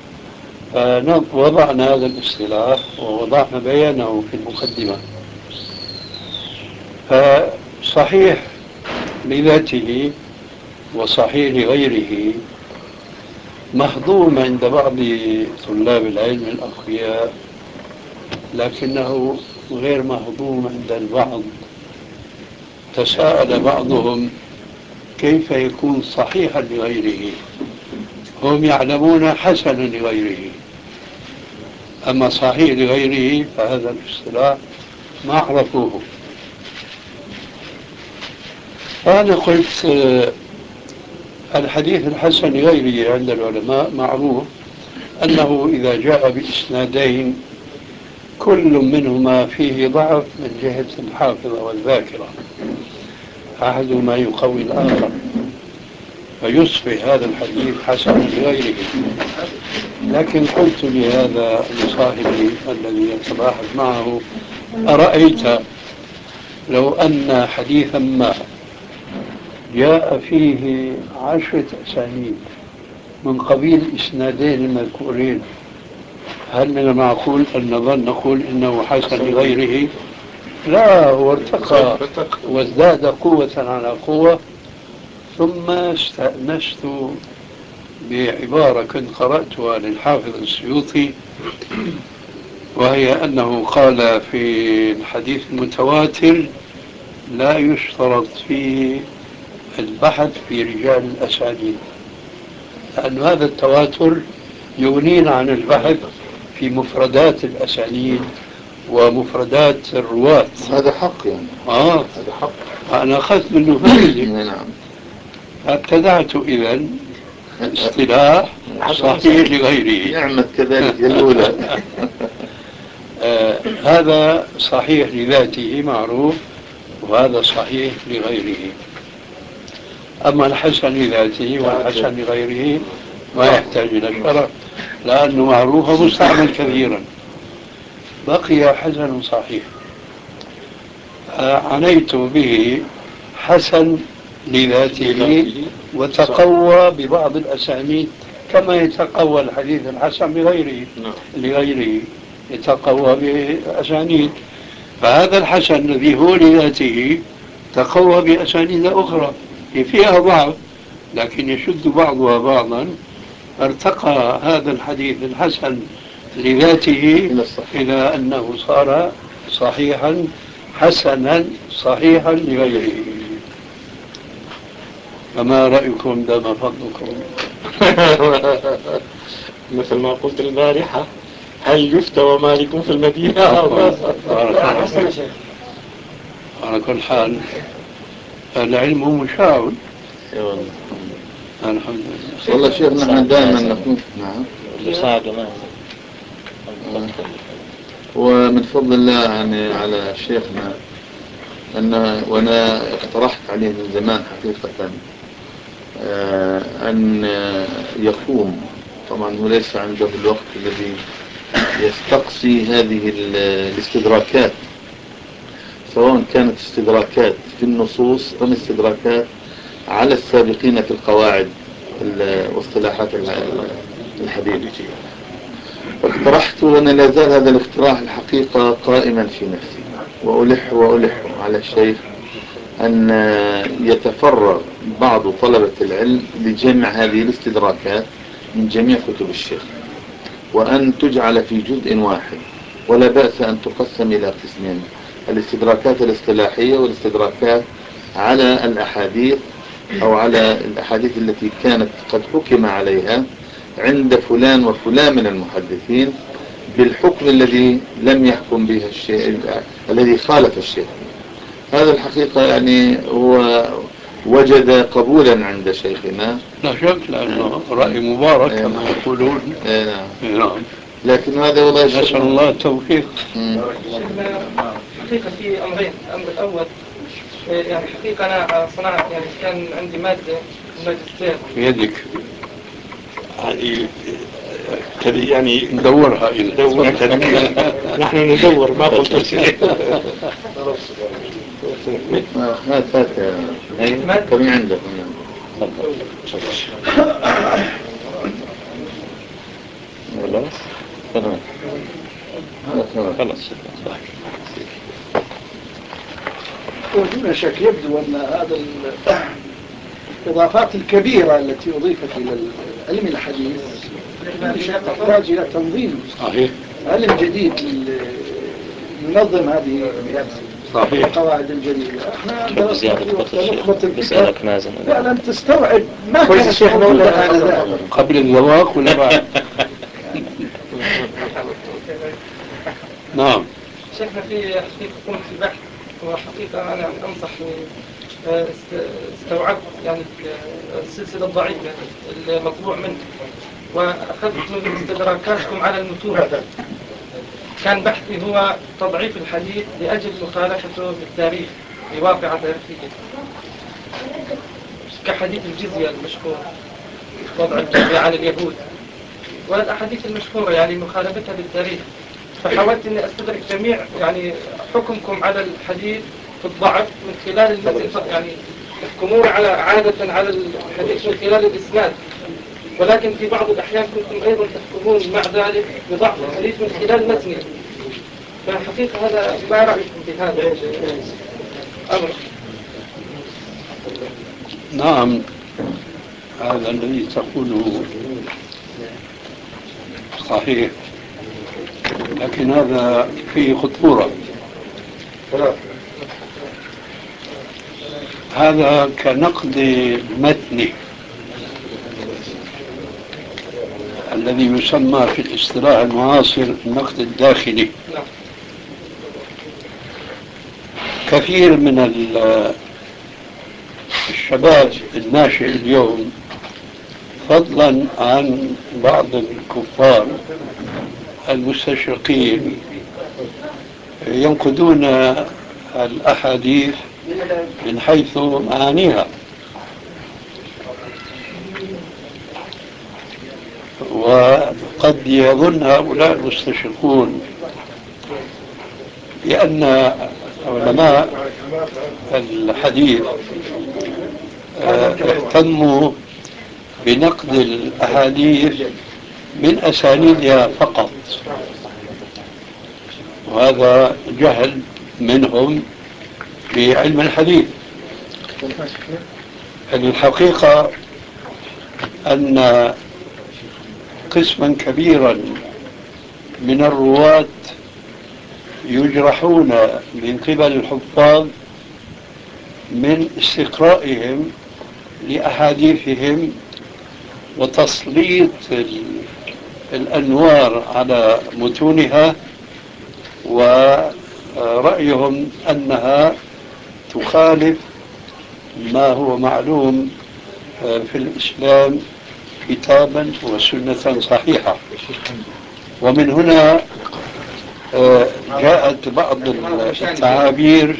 فوضعنا هذا الاصطلاح ووضعنا بيانه في المقدمة. فصحيح لذاته وصحيح لغيره مهضوم عند بعض طلاب العلم الأقوياء، لكنه غير مهضوم عند البعض. تساءل بعضهم كيف يكون صحيحا لغيره، هم يعلمون حسنا لغيره، أما صحيح لغيره فهذا الاصطلاح ما عرفوه. فأنا قلت الحديث الحسن لغيره عند العلماء معروف أنه إذا جاء بإسنادين كل منهما فيه ضعف من جهة الحافظة والذاكرة، أحدهما يقوي الآخر فيصبح هذا الحديث حسنا لغيره. لكن قلت لهذا لصاحبي الذي يتباحث معه: أرأيت لو أن حديثا ما جاء فيه عشرة أسانيد من قبيل إسنادين المذكورين، هل من المعقول أن نظن نقول إنه حسن لغيره؟ لا، هو ارتقى وازداد قوة على قوة. ثم استأنست بعبارة كنت قرأتها للحافظ السيوطي، وهي أنه قال في الحديث المتواتر لا يشترط فيه البحث في رجال الأسانيد، لأن هذا التواتر يغنينا عن البحث في مفردات الأسانيد ومفردات الرواة. هذا حق يعني. آه هذا حق. أنا أخذت منه فائدة. نعم. فابتدعت إذن اصطلاح صحيح لغيره. نعمت كذلك الأولى. آه هذا صحيح لذاته معروف، وهذا صحيح لغيره. أما الحسن لذاته والحسن لغيره ما يحتاج إلى شرح، لأنه معروف ومستعمل كثيرا. بقي حسن صحيح، عنيت به حسن لذاته وتقوى ببعض الأسانيد كما يتقوى الحديث الحسن بغيره لغيره يتقوى بأسانيد. فهذا الحسن الذي هو لذاته تقوى بأسانيد أخرى فيها ضعف لكن يشد بعضها بعضا، ارتقى هذا الحديث الحسن لذاته إلى أنه صار صحيحا حسنا صحيحا لغيره. فما رأيكم دام فضلكم؟ مثل ما قلت البارحة، هل يفتى ومالك في المدينة؟ على كل حال العلم مشاع، الحمد لله. والله شيخ نحن دائما نكون نعم يساعدوا معنا ومن فضل الله يعني على شيخنا أن وأنا اقترحت عليه من زمان حقيقة أن يقوم، طبعا هو ليس عنده الوقت الذي يستقصي هذه الاستدراكات، سواء كانت استدراكات في النصوص أم استدراكات على السابقين في القواعد واصطلاحات الحديث. فاقترحت وأنا لا زال هذا الاقتراح الحقيقة قائما في نفسي، وألح وألح على الشيخ أن يتفرغ بعض طلبة العلم لجمع هذه الاستدراكات من جميع كتب الشيخ، وأن تجعل في جزء واحد، ولا بأس أن تقسم إلى قسمين: الاستدراكات الاصطلاحية والاستدراكات على الأحاديث أو على الأحاديث التي كانت قد حكم عليها عند فلان وفلان من المحدثين بالحكم الذي لم يحكم به الشيء الذي خالف الشيء. هذا الحقيقة يعني هو وجد قبولا عند شيخنا، لا شك، لأنه رأي مبارك كما يقولون. نعم. لكن هذا والله نسأل الله التوفيق. حقيقة في أمرين. الأمر الأول يعني حقيقة أنا صنعت يعني كان عندي مادة ماجستير في يدك هذه يعني ندورها ندور نحن ندور ما قلت هات هات هات كم عندك خلاص. ودون شك يبدو أن هذا الإضافات الكبيرة التي أضيفت إلى علم الحديث تحتاج إلى تنظيم. صحيح. علم جديد ينظم هذه صحيح. القواعد الجديدة. احنا نخبة بسألك مازن فعلا تستوعب ما كانت موجودة آنذاك قبل الذواق ولا بعد؟ نعم. شيخنا في حقيقة كنت في بحث، وحقيقة أنا أنصح استوعبت يعني السلسلة الضعيفة المطبوع منه، وأخذت من استدراكاتكم على المتون. كان بحثي هو تضعيف الحديث لأجل مخالفته بالتاريخ بواقعة تاريخية، كحديث الجزية المشهور، وضع الجزية على اليهود، والأحاديث المشهورة يعني مخالفتها بالتاريخ. فحاولت أني أستدرك جميع يعني حكمكم على الحديث في الضعف من خلال المتن، يعني تحكمون على عادة على الحديث من خلال الإسناد، ولكن في بعض الأحيان كنتم أيضا تحكمون مع ذلك بضعف الحديث من خلال متنه. فحقيقة هذا ما رأيكم في هذا الأمر؟ نعم، هذا الذي تقوله صحيح، لكن هذا فيه خطورة. هذا كنقد متنه الذي يسمى في الاصطلاح المعاصر النقد الداخلي. كثير من الشباب الناشئ اليوم، فضلا عن بعض الكفار المستشرقين، ينقدون الأحاديث من حيث معانيها، وقد يظن هؤلاء المستشرقون بأن علماء الحديث اهتموا بنقد الأحاديث من أسانيدها فقط، وهذا جهل منهم بعلم الحديث. الحقيقة أن قسما كبيرا من الرواة يجرحون من قبل الحفاظ من استقرائهم لأحاديثهم وتسليط الأنوار على متونها، ورأيهم أنها تخالف ما هو معلوم في الإسلام كتابا وسنة صحيحة. ومن هنا جاءت بعض التعابير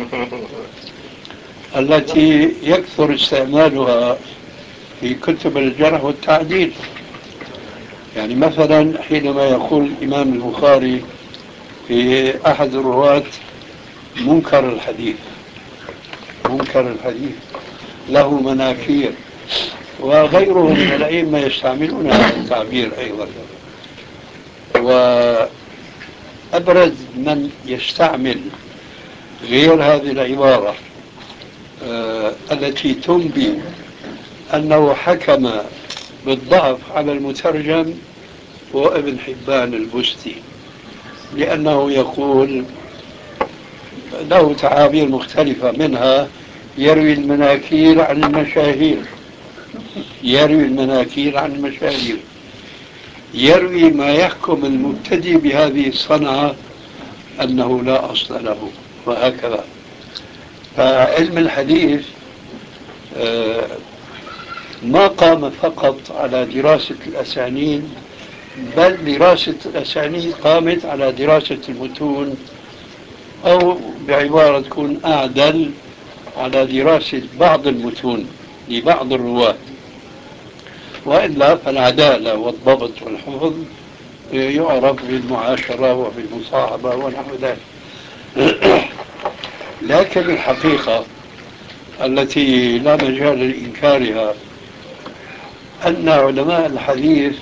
التي يكثر استعمالها في كتب الجرح والتعديل. يعني مثلا حينما يقول الإمام البخاري في أحد الرواة منكر الحديث، منكر الحديث له مناكير، وغيره من الأئمة يستعملون هذا التعبير أيضا. وأبرز من يستعمل غير هذه العبارة آه التي تنبي أنه حكم بالضعف على المترجم هو ابن حبان البستي، لأنه يقول له تعابير مختلفة، منها يروي المناكير عن المشاهير، يروي المناكير عن المشاهير، يروي ما يحكم المبتدئ بهذه الصنعة أنه لا أصل له، وهكذا. فعلم الحديث ما قام فقط على دراسة الأسانيد، بل دراسة الأسانيد قامت على دراسة المتون، أو بعبارة تكون أعدل على دراسة بعض المتون لبعض الرواة. وإلا فالعدالة والضبط والحفظ يعرف بالمعاشرة وبالمصاحبة ونحو ذلك. لكن الحقيقة التي لا مجال لإنكارها أن علماء الحديث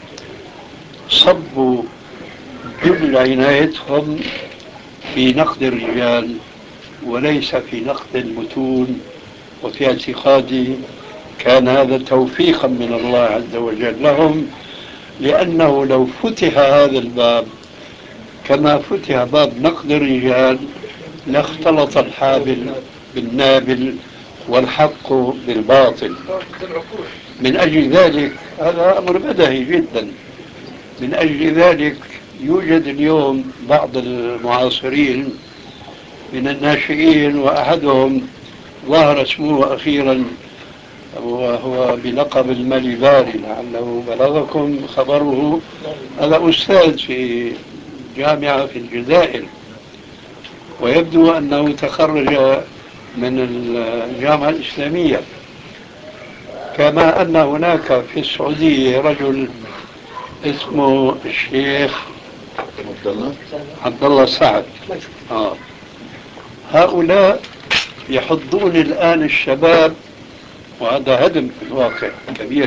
صبوا جل عنايتهم في نقد الرجال وليس في نقد المتون. وفي اعتقادي كان هذا توفيقا من الله عز وجل لهم، لأنه لو فتح هذا الباب كما فتح باب نقد الرجال لاختلط الحابل بالنابل والحق بالباطل. من أجل ذلك هذا أمر بديهي جدا. من أجل ذلك يوجد اليوم بعض المعاصرين من الناشئين، وأحدهم ظهر اسمه أخيرا وهو بلقب المليباري، لعله بلغكم خبره. هذا أستاذ في جامعة في الجزائر، ويبدو أنه تخرج من الجامعة الإسلامية. كما أن هناك في السعودية رجل اسمه الشيخ عبد الله عبد الله سعد. آه. هؤلاء يحضون الآن الشباب، وهذا هدم في الواقع كبير،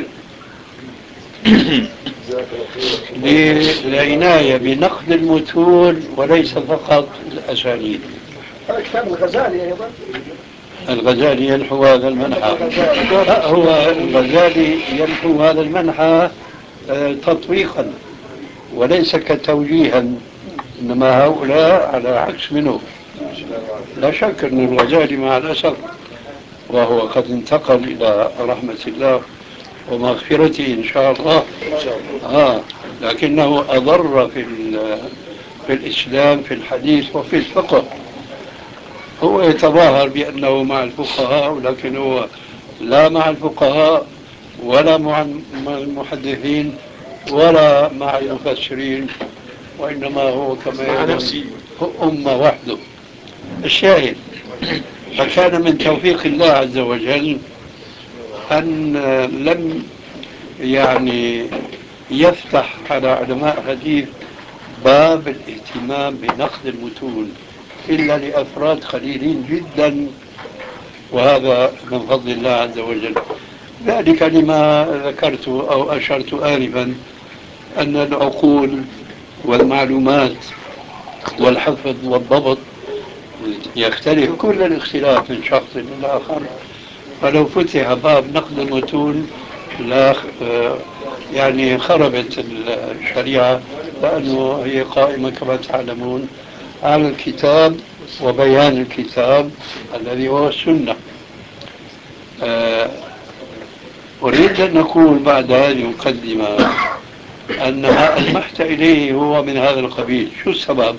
للعناية بنقد المتون وليس فقط الأسانيد. هذا كتاب الغزالي أيضا. الغزالي ينحو هذا المنحى. هو الغزالي ينحو هذا المنحى تطبيقا وليس كتوجيها، إنما هؤلاء على عكس منه. لا شك أن الغزالي مع الأسف وهو قد انتقل إلى رحمة الله ومغفرته إن شاء الله، آه لكنه أضر في, في الإسلام في الحديث وفي الفقه. هو يتظاهر بأنه مع الفقهاء، ولكن هو لا مع الفقهاء ولا مع المحدثين ولا مع المفسرين، وإنما هو كما أمة وحده. الشاهد، فكان من توفيق الله عز وجل أن لم يعني يفتح على علماء الحديث باب الاهتمام بنقد المتون إلا لأفراد قليلين جدا، وهذا من فضل الله عز وجل. ذلك لما ذكرت أو أشرت آنفا أن العقول والمعلومات والحفظ والضبط يختلف كل الاختلاف من شخص للآخر. فلو فتح باب نقد المتون لا يعني خربت الشريعة، لأنه هي قائمة كما تعلمون على الكتاب وبيان الكتاب الذي هو السنة. أريد أن نقول بعد هذه المقدمة أن ما ألمحت إليه هو من هذا القبيل. شو السبب؟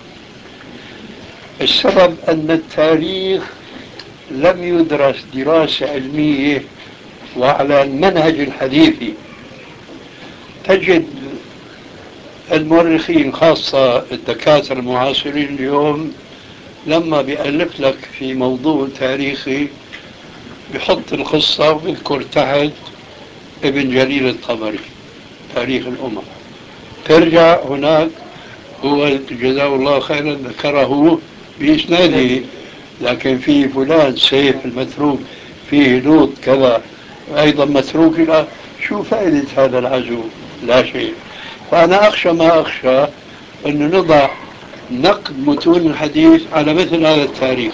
السبب أن التاريخ لم يدرس دراسة علمية وعلى المنهج الحديثي تجد المؤرخين خاصة الدكاترة المعاصرين اليوم لما بيألف لك في موضوع تاريخي بحط القصة وبذكر تحت ابن جرير الطبري تاريخ الأمم، ترجع هناك هو جزاه الله خيرا ذكره بإسناده، لكن في فلان سيف المتروك فيه لوط كذا أيضا متروك، لا شو فائدة هذا العزو؟ لا شيء. فأنا أخشى ما أخشى أن نضع نقد متون الحديث على مثل هذا التاريخ،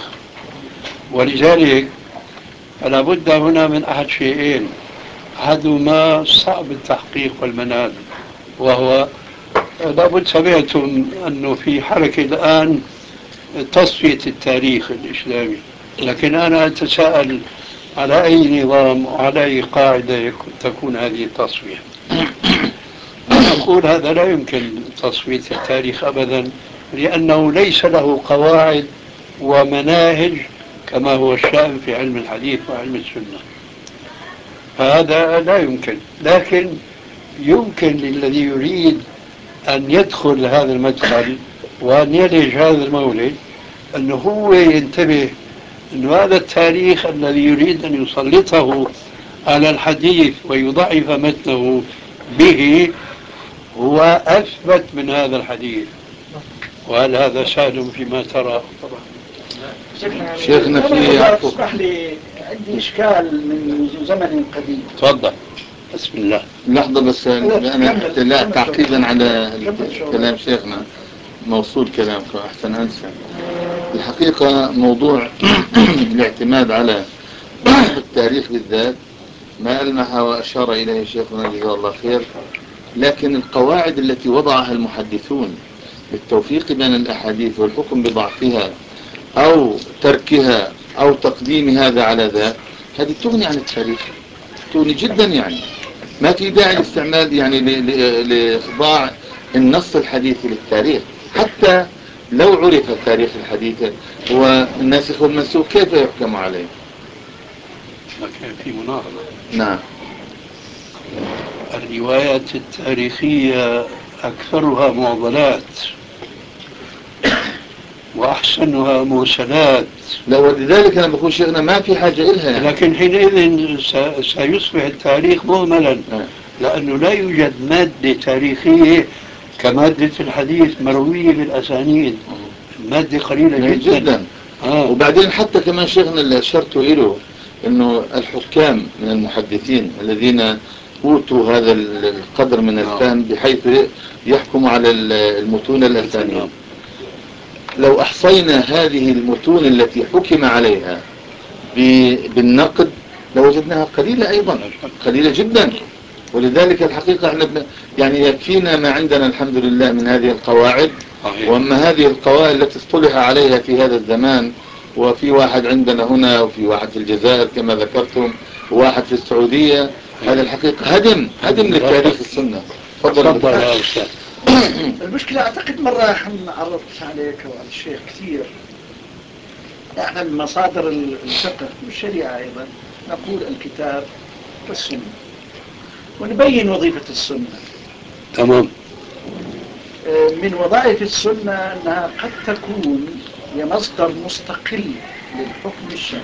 ولذلك فلا بد هنا من أحد شيئين، أحدهما صعب التحقيق والمنال، وهو لابد سمعتم أنه في حركة الآن تصفية التاريخ الإسلامي، لكن أنا أتساءل على أي نظام وعلى أي قاعدة تكون هذه التصفية؟ أنا أقول هذا لا يمكن تصفية التاريخ أبدا، لأنه ليس له قواعد ومناهج كما هو الشأن في علم الحديث وعلم السنة، فهذا لا يمكن. لكن يمكن للذي يريد أن يدخل هذا المدخل وأن يلج هذا المولد أنه هو ينتبه أن هذا التاريخ الذي يريد أن يسلطه على الحديث ويضعف متنه به هو أثبت من هذا الحديث. وهل هذا سهل فيما ترى؟ طبعا شيخنا في اسمح لي عندي إشكال من زمن قديم. تفضل. بسم الله. لحظة بس أنا لا تعقيبا على كلام شيخنا، موصول كلامك أحسن أنسى. الحقيقة موضوع الاعتماد على التاريخ بالذات ما ألمح وأشار إليه شيخنا جزاه الله خير، لكن القواعد التي وضعها المحدثون للتوفيق بين الأحاديث والحكم بضعفها أو تركها أو تقديم هذا على ذا، هذه تغني عن التاريخ، تغني جدا. يعني ما في داعي لاستعمال يعني لإخضاع النص الحديثي للتاريخ، حتى لو عرف التاريخ الحديث هو الناسخ والمنسوخ كيف يحكم عليه؟ لكن في مناظرة. نعم. الروايات التاريخية أكثرها معضلات وأحسنها مرسلات. لا ولذلك أنا بقول شيخنا ما في حاجة إلها يعني. لكن حينئذ سيصبح التاريخ مهملا، لأنه لا يوجد مادة تاريخية كمادة الحديث مروية بالأسانيد، مادة قليلة جدا, جدا. آه. وبعدين حتى كمان شيخنا اللي أشرته إله أنه الحكام من المحدثين الذين أوتوا هذا القدر من الفهم بحيث يحكموا على المتون الأسانيد، لو أحصينا هذه المتون التي حكم عليها بالنقد لوجدناها قليلة أيضا، قليلة جدا. ولذلك الحقيقة احنا يعني يكفينا ما عندنا الحمد لله من هذه القواعد. وأما هذه القواعد التي اصطلح عليها في هذا الزمان، وفي واحد عندنا هنا وفي واحد في الجزائر كما ذكرتم وواحد في السعودية، هذا الحقيقة هدم هدم لتاريخ السنة. تفضل يا أستاذ. المشكلة أعتقد مرة احنا عرضت عليك وعلى الشيخ كثير، احنا من مصادر الفقه والشريعة أيضا نقول الكتاب والسنة ونبين وظيفة السنة. تمام. من وظائف السنة أنها قد تكون هي مصدر مستقل للحكم الشرعي.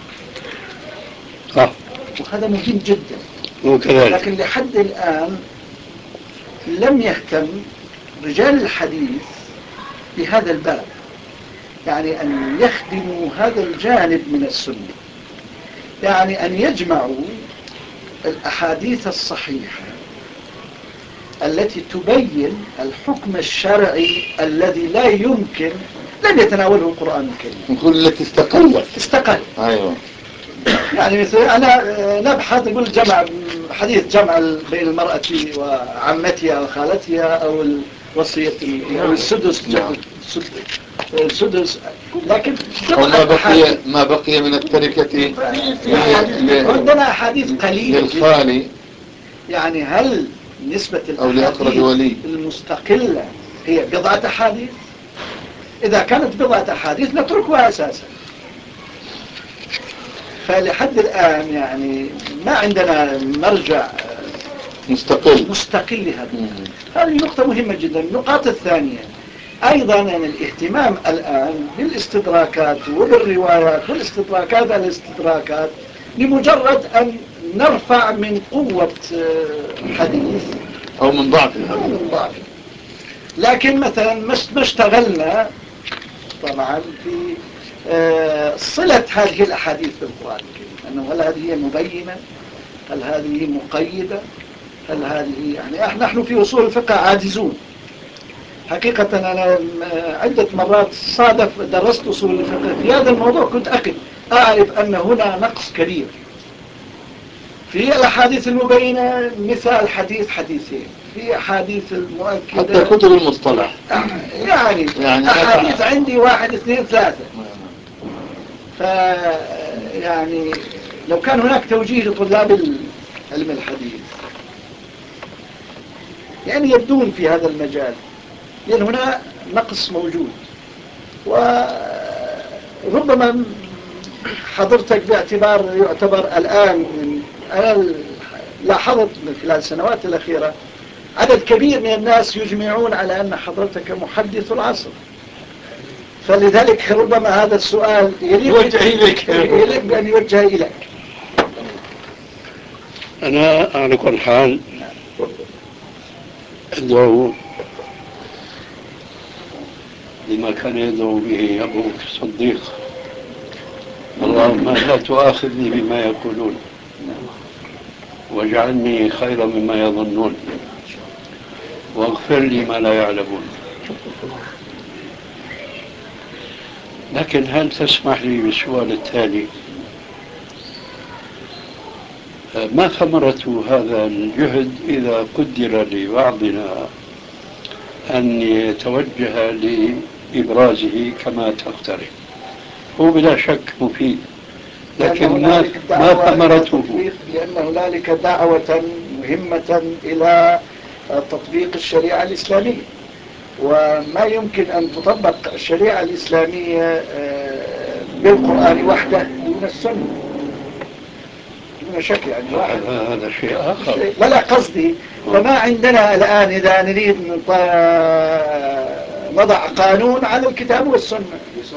صح. وهذا مهم جدا. وكذلك. لكن لحد الآن لم يهتم رجال الحديث بهذا الباب، يعني أن يخدموا هذا الجانب من السنة، يعني أن يجمعوا الأحاديث الصحيحة التي تبين الحكم الشرعي الذي لا يمكن لم يتناوله القرآن الكريم. نقول التي استقلت استقل. أيوة. يعني مثل أنا نبحث نقول جمع حديث جمع بين المرأة وعمتها أو خالتها أو الوصية أو السدس السدس، لكن وما بقي ما بقي من التركة عندنا أحاديث قليلة للخالي، يعني هل نسبة أو لأقرب ولي المستقلة هي بضعة أحاديث؟ إذا كانت بضعة أحاديث نتركها أساسا. فلحد الآن يعني ما عندنا مرجع مستقل مستقل لهذا. هذه نقطة مهمة جدا. النقاط الثانية أيضا يعني الاهتمام الآن بالاستدراكات وبالروايات والاستدراكات على الاستدراكات لمجرد أن نرفع من قوة الحديث أو من ضعف أو من ضعف. لكن مثلا ما اشتغلنا طبعا في صلة هذه الأحاديث بالقرآن الكريم، أنه هل هذه هي مبينة، هل هذه مقيدة، هل هذه يعني نحن في أصول الفقه عاجزون حقيقة. أنا عدة مرات صادف درست أصول الفقه في هذا الموضوع، كنت أقف أعرف أن هنا نقص كبير في الأحاديث المبينة، مثال حديث حديثين، في أحاديث المؤكدة حتى كتب المصطلح يعني, يعني أحاديث عندي واحد اثنين ثلاثة. ف يعني لو كان هناك توجيه لطلاب علم الحديث يعني يبدون في هذا المجال، لأن هنا نقص موجود. وربما حضرتك باعتبار يعتبر الآن، أنا لاحظت من خلال السنوات الأخيرة عدد كبير من الناس يجمعون على أن حضرتك محدث العصر، فلذلك ربما هذا السؤال يليق إليك، يليق بأن يوجه إليك. أنا على كل حال أدعو لما كان يدعو به أبوك الصديق: اللهم لا تؤاخذني بما يقولون واجعلني خيرا مما يظنون واغفر لي ما لا يعلمون. لكن هل تسمح لي بالسؤال التالي: ما ثمرة هذا الجهد إذا قدر لبعضنا أن يتوجه لإبرازه كما تقترح؟ هو بلا شك مفيد، لكن ما ما ثمرته؟ لأن هنالك دعوة مهمة إلى تطبيق الشريعة الإسلامية، وما يمكن أن تطبق الشريعة الإسلامية بالقرآن وحده دون السنة دون شك. يعني هذا شيء آخر. لا لا قصدي، فما عندنا الآن إذا نريد نضع قانون على الكتاب والسنة،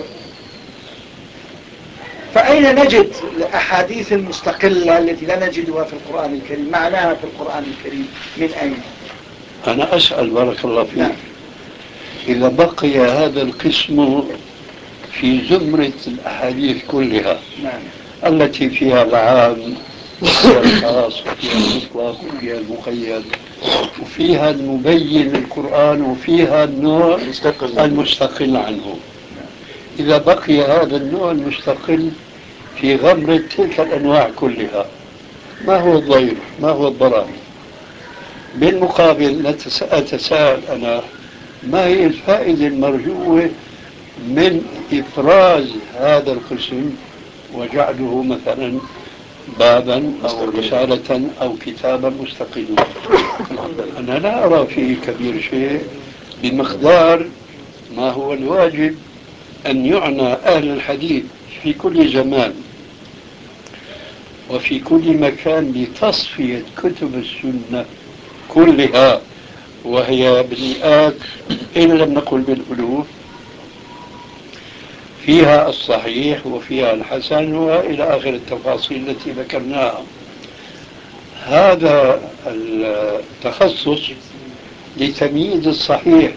فأين نجد الأحاديث المستقلة التي لا نجدها في القرآن الكريم؟ معناها في القرآن الكريم من أين؟ أنا أسأل بارك الله فيك. نعم. إذا بقي هذا القسم في زمرة الأحاديث كلها، نعم. التي فيها العام وفيها الخاص وفيها المطلق وفيها المقيد وفيها المبين للقرآن وفيها النوع المستقل عنه، إذا بقي هذا النوع المستقل في غمرة تلك الأنواع كلها، ما هو الضير؟ ما هو الضرر؟ بالمقابل أتساءل أنا: ما هي الفائدة المرجوة من إفراز هذا القسم وجعله مثلا بابا أو رسالة أو كتابا مستقلا؟ أنا لا أرى فيه كبير شيء بمقدار ما هو الواجب أن يعنى أهل الحديث في كل زمان وفي كل مكان بتصفية كتب السنة كلها، وهي بالمئات إن لم نقل بالألوف، فيها الصحيح وفيها الحسن وإلى آخر التفاصيل التي ذكرناها. هذا التخصص لتمييز الصحيح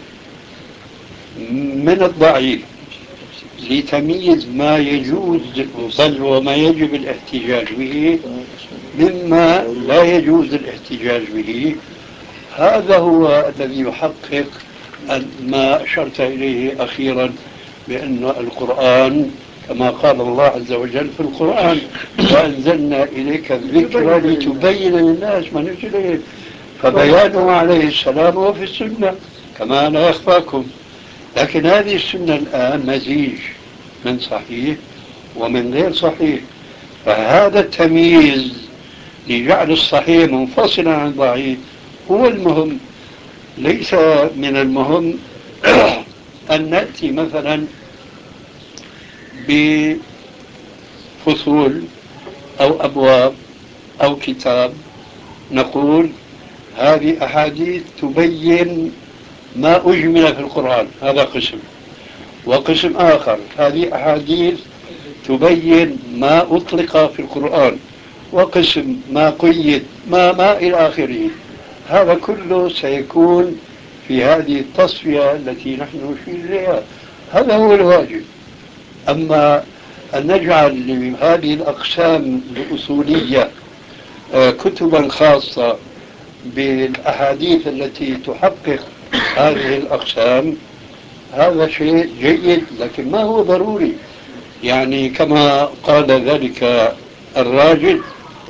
من الضعيف، لتمييز ما يجوز بل وما يجب الاحتجاج به مما لا يجوز الاحتجاج به، هذا هو الذي يحقق ما أشرت إليه أخيرا، بأن القرآن كما قال الله عز وجل في القرآن: وأنزلنا إليك الذكر لتبين للناس ما نزل إليك. فبيانه عليه السلام وفي السنة كما لا يخفاكم. لكن هذه السنة الآن مزيج من صحيح ومن غير صحيح، فهذا التمييز لجعل الصحيح منفصلا عن الضعيف هو المهم. ليس من المهم أن نأتي مثلا بفصول أو أبواب أو كتاب نقول هذه أحاديث تبين ما أجمل في القرآن، هذا قسم. وقسم آخر هذه أحاديث تبين ما أطلق في القرآن، وقسم ما قيد ما ما إلى آخره. هذا كله سيكون في هذه التصفية التي نحن نشير إليها. هذا هو الواجب. أما أن نجعل لهذه الأقسام الأصولية كتبا خاصة بالأحاديث التي تحقق هذه الأقسام، هذا شيء جيد لكن ما هو ضروري. يعني كما قال ذلك الراجل: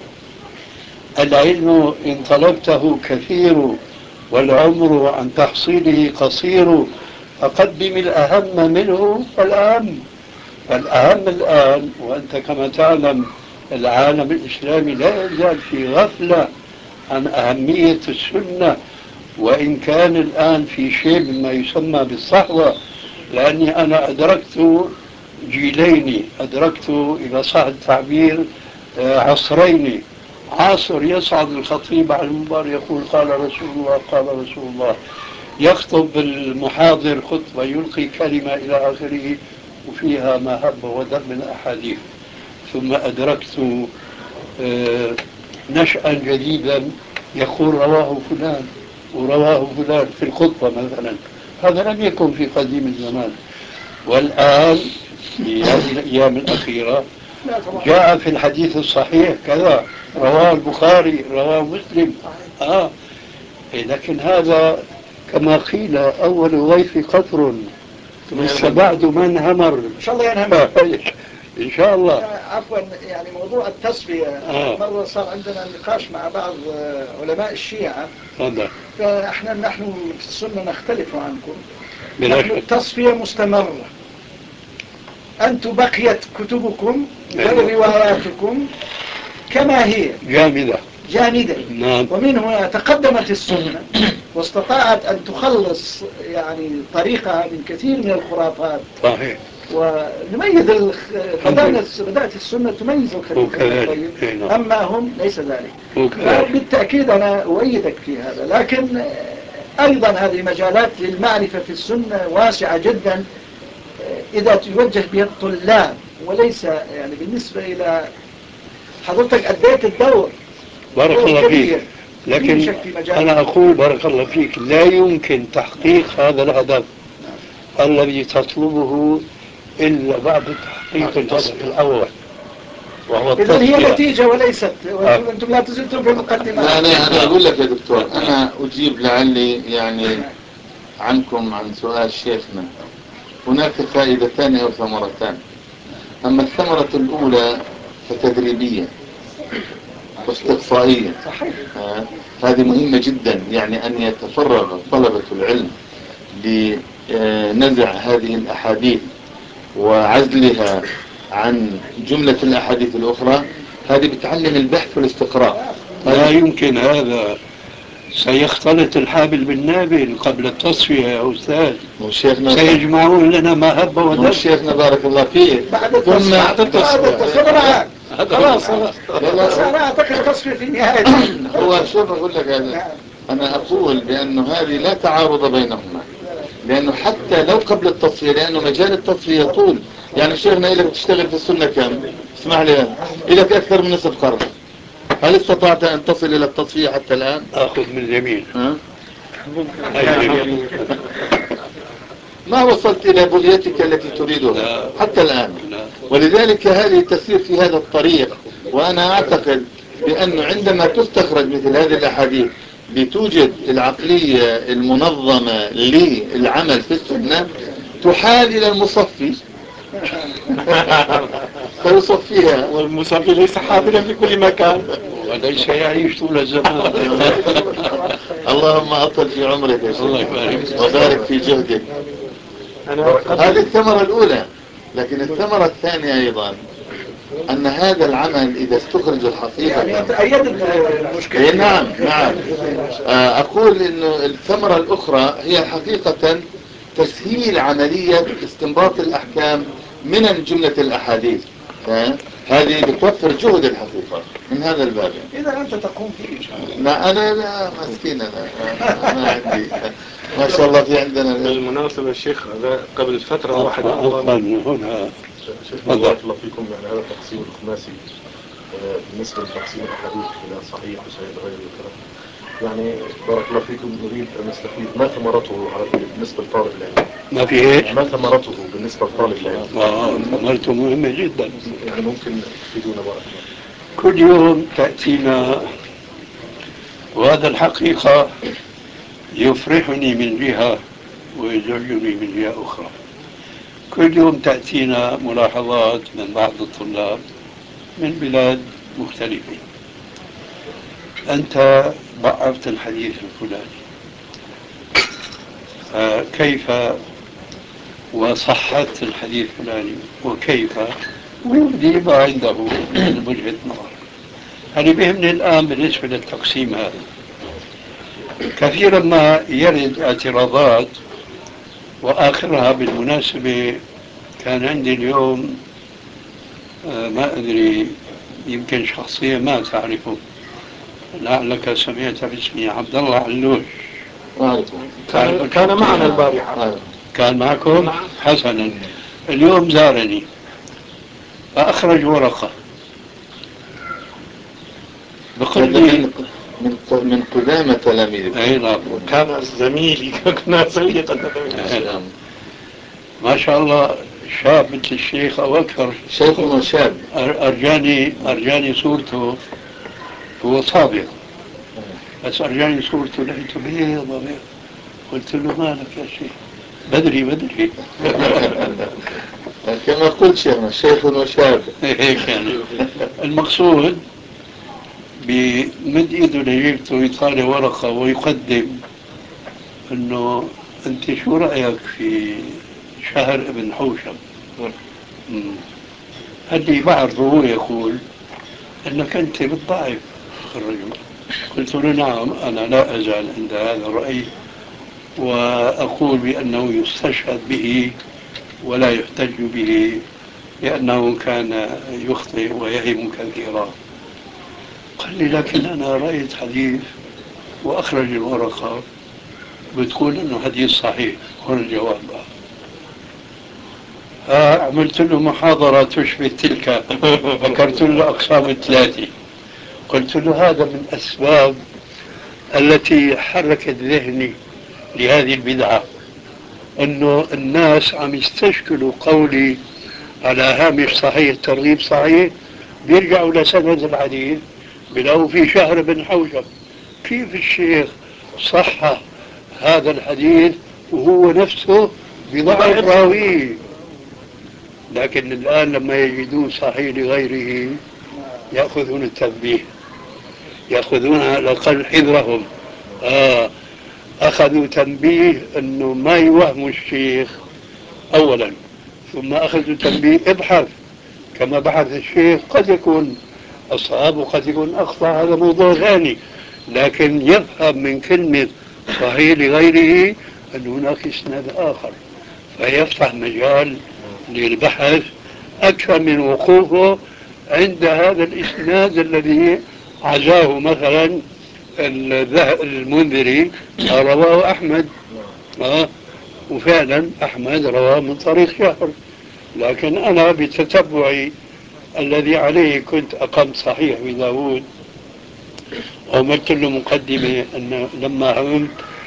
العلم إن طلبته كثير والعمر عن تحصيله قصير، فقدم الأهم منه فالأهم. فالأهم الآن، وأنت كما تعلم العالم الإسلامي لا يزال في غفلة عن أهمية السنة، وإن كان الآن في شيء مما يسمى بالصحوة، لأني أنا أدركت جيلين، أدركت إذا صح التعبير عصرين. عصر يصعد الخطيب على المنبر يقول قال رسول الله قال رسول الله، يخطب المحاضر خطبة يلقي كلمة إلى آخره وفيها ما هب ودب من الأحاديث. ثم أدركت نشأ جديدا يقول رواه فلان ورواه فلان في الخطبة مثلا. هذا لم يكن في قديم الزمان. والآن في هذه الأيام الأخيرة جاء في الحديث الصحيح كذا، رواه البخاري رواه مسلم. آه لكن هذا كما قيل أول غيث قطر لسه بعد من همر. إن شاء الله ينهمر إن شاء الله. عفوا، يعني موضوع التصفية آه. مرة صار عندنا نقاش مع بعض علماء الشيعة. هذا فإحنا نحن في السنة نختلف عنكم. نحن شك. التصفية مستمرة، أنتم بقيت كتبكم ورواياتكم كما هي جامدة جامدة. نعم. ومن هنا تقدمت السنة واستطاعت أن تخلص يعني طريقها من كثير من الخرافات. صحيح. ونميز الخ... بدأت السنة تميز الخليفة الطيب، أما هم ليس ذلك. بالتأكيد أنا أؤيدك في هذا، لكن أيضا هذه مجالات للمعرفة في السنة واسعة جدا إذا توجه بها الطلاب، وليس يعني بالنسبة إلى حضرتك أديت الدور. بارك الله فيك. لكن أنا أقول بارك الله فيك لا يمكن تحقيق هذا الهدف الذي تطلبه إلا بعد تحقيق الهدف الأول وهو التصفية. إذن هي نتيجة وليست وأنتم لا تزلتم في المقدمات. لا أنا, أنا أقول لك يا دكتور، أنا أجيب لعلي يعني عنكم عن سؤال شيخنا. هناك فائدتان أو ثمرتان. أما الثمرة الأولى فتدريبية واستقصائية. آه هذه مهمة جدا، يعني أن يتفرغ طلبة العلم لنزع هذه الأحاديث وعزلها عن جملة الأحاديث الأخرى. هذه بتعلم البحث والاستقراء. لا يمكن هذا، سيختلط الحابل بالنابل قبل التصفية يا أستاذ. سيجمعون لنا ما هب ودب. شيخنا بارك الله فيك. ثم بعد التصفية خلاص خلاص أنا أعتقد التصفية في النهاية. هو شوف أقول لك هذا، أنا أقول بأنه هذه لا تعارض بينهما، لأنه حتى لو قبل التصفية، لأنه مجال التصفية يطول. يعني شيخنا إلك تشتغل في السنة كم؟ اسمح لي، إلك أكثر من نصف قرن. هل استطعت أن تصل إلى التصفية حتى الآن؟ أخذ من اليمين. ما وصلت إلى بغيتك التي تريدها حتى الآن. ولذلك هذه تسير في هذا الطريق. وأنا أعتقد بأنه عندما تستخرج مثل هذه الأحاديث لتوجد العقلية المنظمة للعمل في السنة، تحال إلى المصفي فيصفيها. والمصفي ليس حاضرا في كل مكان وليس يعيش طول الزمان. اللهم أطل في عمرك يا شيخ وبارك في جهدك. هذه الثمرة الأولى. لكن الثمرة الثانية أيضا أن هذا العمل إذا استخرج الحقيقة يعني تأيد المشكلة. نعم نعم. أقول إنه الثمرة الأخرى هي حقيقة تسهيل عملية استنباط الأحكام من جملة الأحاديث. هذه بتوفر جهد الحقيقة من هذا الباب. إذا أنت تقوم فيه إن شاء الله. لا أنا لا مسكين أنا ما عندي ما شاء الله في عندنا. بالمناسبة الشيخ قبل فترة واحدة هنا بارك الله فيكم. يعني هذا التقسيم الخماسي بالنسبة لتقسيم الحديث إلى صحيح وسيد غير الكلام، يعني بارك الله فيكم نريد أن نستفيد ما ثمرته بالنسبة لطالب العلم. ما في ايش؟ ما ثمرته بالنسبة لطالب العلم؟ اه ثمرته مهمة جدا. يعني ممكن تفيدونا بارك الله. كل يوم تأتينا، وهذا الحقيقة يفرحني من جهة ويزعجني من جهة أخرى. كل يوم تأتينا ملاحظات من بعض الطلاب من بلاد مختلفة: أنت ضعفت الحديث الفلاني، كيف وصحت الحديث الفلاني وكيف، ويبدي ما عنده من وجهة نظر. أنا بيهمني الآن بالنسبة للتقسيم هذا كثيرا ما يرد اعتراضات، وآخرها بالمناسبة كان عندي اليوم ما أدري يمكن شخصية ما تعرفه، لعلك سمعت باسمي، عبد الله علوش. كان, كان معنا البارحة. كان معكم؟ نعم. حسنا. اليوم زارني فأخرج ورقة بقول لي من من قدامى تلاميذ. اي نعم. كان زميلي، كنا صديقا. ما شاء الله شاب مثل الشيخ أو أكثر. شيخ شاب. أرجاني أرجاني صورته، هو صابغ بس أرجاني صورته لقيته بيض بيض. قلت له مالك يا شيخ؟ بدري بدري. كما قلت شيخنا شيخ وشاب. هيك يعني. المقصود بمد ايده لجيبته يطالع ورقة ويقدم انه انت شو رأيك في شهر ابن حوشب؟ قال لي بعرفه هو يقول انك انت بتضعف الرجل. قلت له نعم، انا لا ازال عند هذا الرأي واقول بانه يستشهد به ولا يحتج به لانه كان يخطئ ويهم كثيرا. قال لي لكن انا رأيت حديث واخرج الورقة بتقول انه حديث صحيح. هون الجواب بقى. آه عملت له محاضرة تشبه تلك، ذكرت له أقسام الثلاثة، قلت له هذا من أسباب التي حركت ذهني لهذه البدعة، أنه الناس عم يستشكلوا قولي على هامش صحيح ترغيب صحيح، بيرجعوا لسند الحديث بلو في شهر بن حوشب. كيف الشيخ صح هذا الحديث وهو نفسه بضعف راويه؟ لكن الآن لما يجدون صحيح لغيره يأخذون التنبيه، يأخذون على الأقل حذرهم. آه أخذوا تنبيه أنه ما يوهموا الشيخ أولا، ثم أخذوا تنبيه ابحث كما بحث الشيخ، قد يكون أصاب وقد يكون أخطأ، هذا موضوع ثاني، لكن يفهم من كلمة صحيح لغيره أن هناك إسناد آخر، فيفتح مجال للبحث أكثر من وقوفه عند هذا الإسناد الذي عزاه مثلا المنذري رواه أحمد. آه وفعلا أحمد رواه من طريق شهر، لكن أنا بتتبعي الذي عليه كنت أقمت صحيح بداود، وعملت له مقدمة أن لما هممت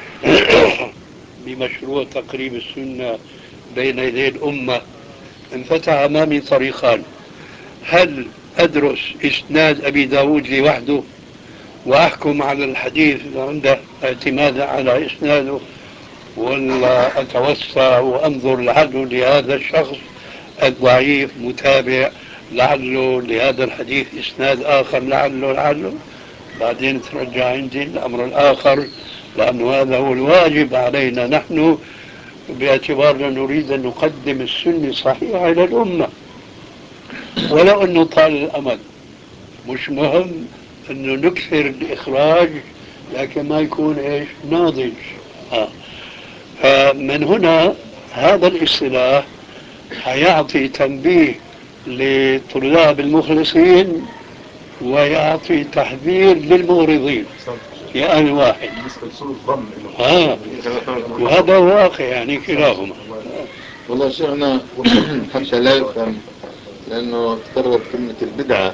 بمشروع تقريب السنة بين يدي الأمة انفتح أمامي طريقان: هل أدرس إسناد أبي داود لوحده وأحكم على الحديث عنده اعتمادا على إسناده، ولا أتوسع وأنظر لعله لهذا الشخص الضعيف متابع، لعله لهذا الحديث إسناد آخر، لعله لعله بعدين ترجع عندي الأمر الآخر، لأنه هذا هو الواجب علينا نحن باعتبارنا نريد أن نقدم السنة صحيحة إلى الأمة، ولو أنه طال الأمد. مش مهم أنه نكثر الإخراج لكن ما يكون إيش ناضج. آه. فمن هنا هذا الاصطلاح حيعطي تنبيه للطلاب المخلصين ويعطي تحذير للمغرضين في آن واحد. بالنسبة لسوء الظن آه. وهذا واقع يعني كلاهما. والله شيخنا حتى لا يفهم لأنه تكررت كلمة البدعة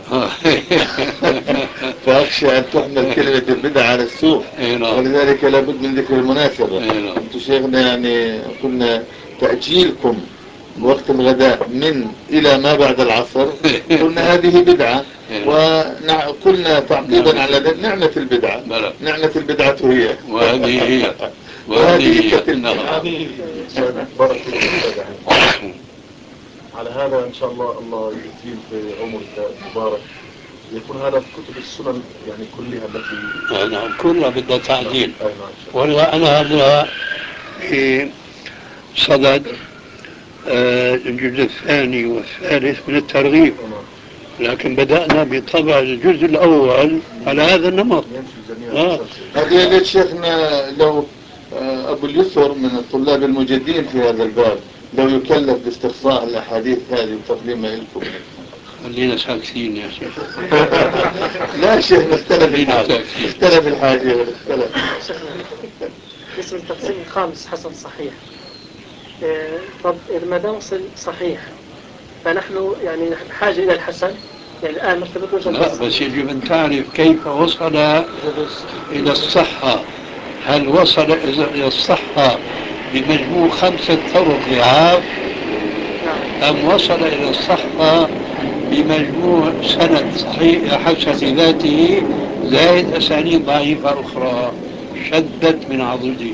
فأخشى أن تحمل كلمة البدعة على السوء، ولذلك لابد من ذكر المناسبة. أنتم شيخنا يعني قلنا تأجيلكم وقت الغداء من إلى ما بعد العصر قلنا هذه بدعة، وقلنا تعقيبا على ذلك نعمة البدعة، نعمة البدعة هي وهذه هي وهذه هي بارك فيك. على هذا إن شاء الله الله يطيل في عمرك المبارك يكون هذا في كتب السنن يعني كلها التي نعم كلها بدها تعديل. ولا أنا هذا في صدد الجزء الثاني والثالث من الترغيب، لكن بدأنا بطبع الجزء الأول على هذا النمط. هذه اللي شيخنا لو أبو اليسر من الطلاب المجدين في هذا الباب لو يكلف باستقصاء الأحاديث هذه وتقديمها لكم. خلينا ساكتين يا شيخ. لا شيخ اختلف الحال اختلف الحال اختلف. اسم التقسيم الخامس حسن صحيح. طب إذا ما دام وصل صحيح فنحن يعني بحاجة إلى الحسن، يعني الآن مرتبة وجه لا بس يجب أن تعرف كيف وصل إلى الصحة. هل وصل إلى الصحة بمجموع خمسة طرق لعاب أم وصل إلى الصحة بمجموع سند صحيح حسن ذاته زائد أسانيد ضعيفة أخرى شدت من عضده؟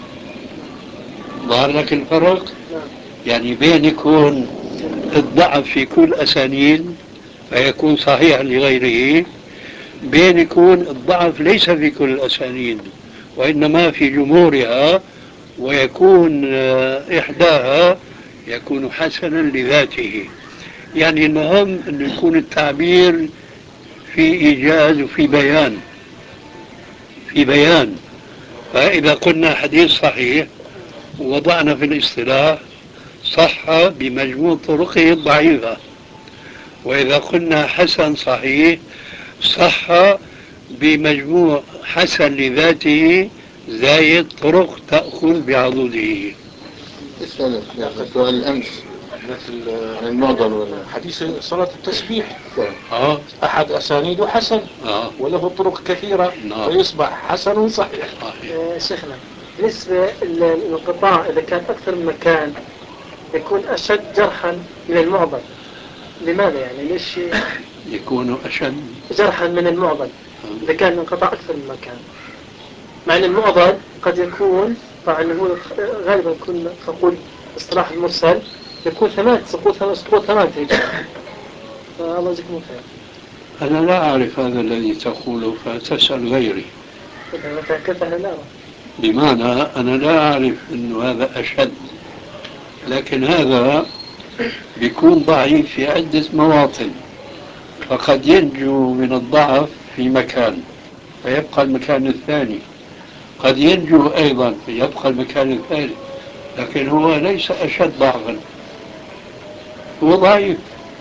ظهر لك الفرق؟ يعني بين يكون الضعف في كل أسانيد فيكون صحيحا لغيره، بين يكون الضعف ليس في كل الأسانيد وإنما في جمهورها ويكون إحداها يكون حسنا لذاته. يعني المهم أن يكون التعبير في إيجاز وفي بيان في بيان فإذا قلنا حديث صحيح ووضعنا في الاصطلاح صح بمجموع طرقه الضعيفة، وإذا قلنا حسن صحيح صح بمجموع حسن لذاته زايد طرق تأخذ بعضوده. اسأل سؤال الأمس عن المعضل حديث صلاة التسبيح آه. أحد أسانيده حسن آه. وله طرق كثيرة نعم. فيصبح حسن صحيح. آه شيخنا بالنسبة للانقطاع إذا كان أكثر من مكان يكون أشد جرحا من المعضل، لماذا يعني ليش يكون أشد جرحا من المعضل إذا كان انقطاع أكثر من مكان؟ مع أن المعضل قد يكون طبعا هو غالبا يكون نقول اصطلاح المرسل يكون ثمان سقوط ثمان سقوط ثمان هيك. فالله يجزيكم خير. أنا لا أعرف هذا الذي تقوله فتسأل غيري. كيف أنا لا أعرف؟ بمعنى أنا لا أعرف أنه هذا أشد، لكن هذا بيكون ضعيف في عدة مواطن، فقد ينجو من الضعف في مكان فيبقى المكان الثاني، قد ينجو أيضا فيبقى المكان الثالث، لكن هو ليس أشد ضعفا، هو ضعيف.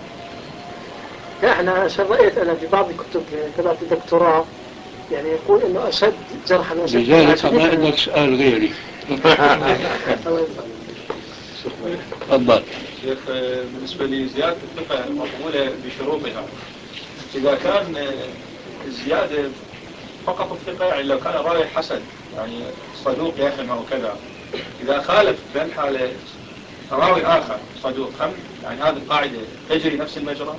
لا أنا رأيت أنا في بعض الكتب تبعت الدكتوراه يعني يقول إنه أشد جرحا وأشد. لذلك أنا عندك سؤال غيري. تفضل. شيخ بالنسبة لزيادة الثقة مقبولة بشروطها، إذا كان الزيادة فقط الثقة يعني لو كان راوي حسن يعني صدوق يهم أو كذا، إذا خالف بين حالة راوي آخر صدوق هم يعني هذه القاعدة تجري نفس المجرى؟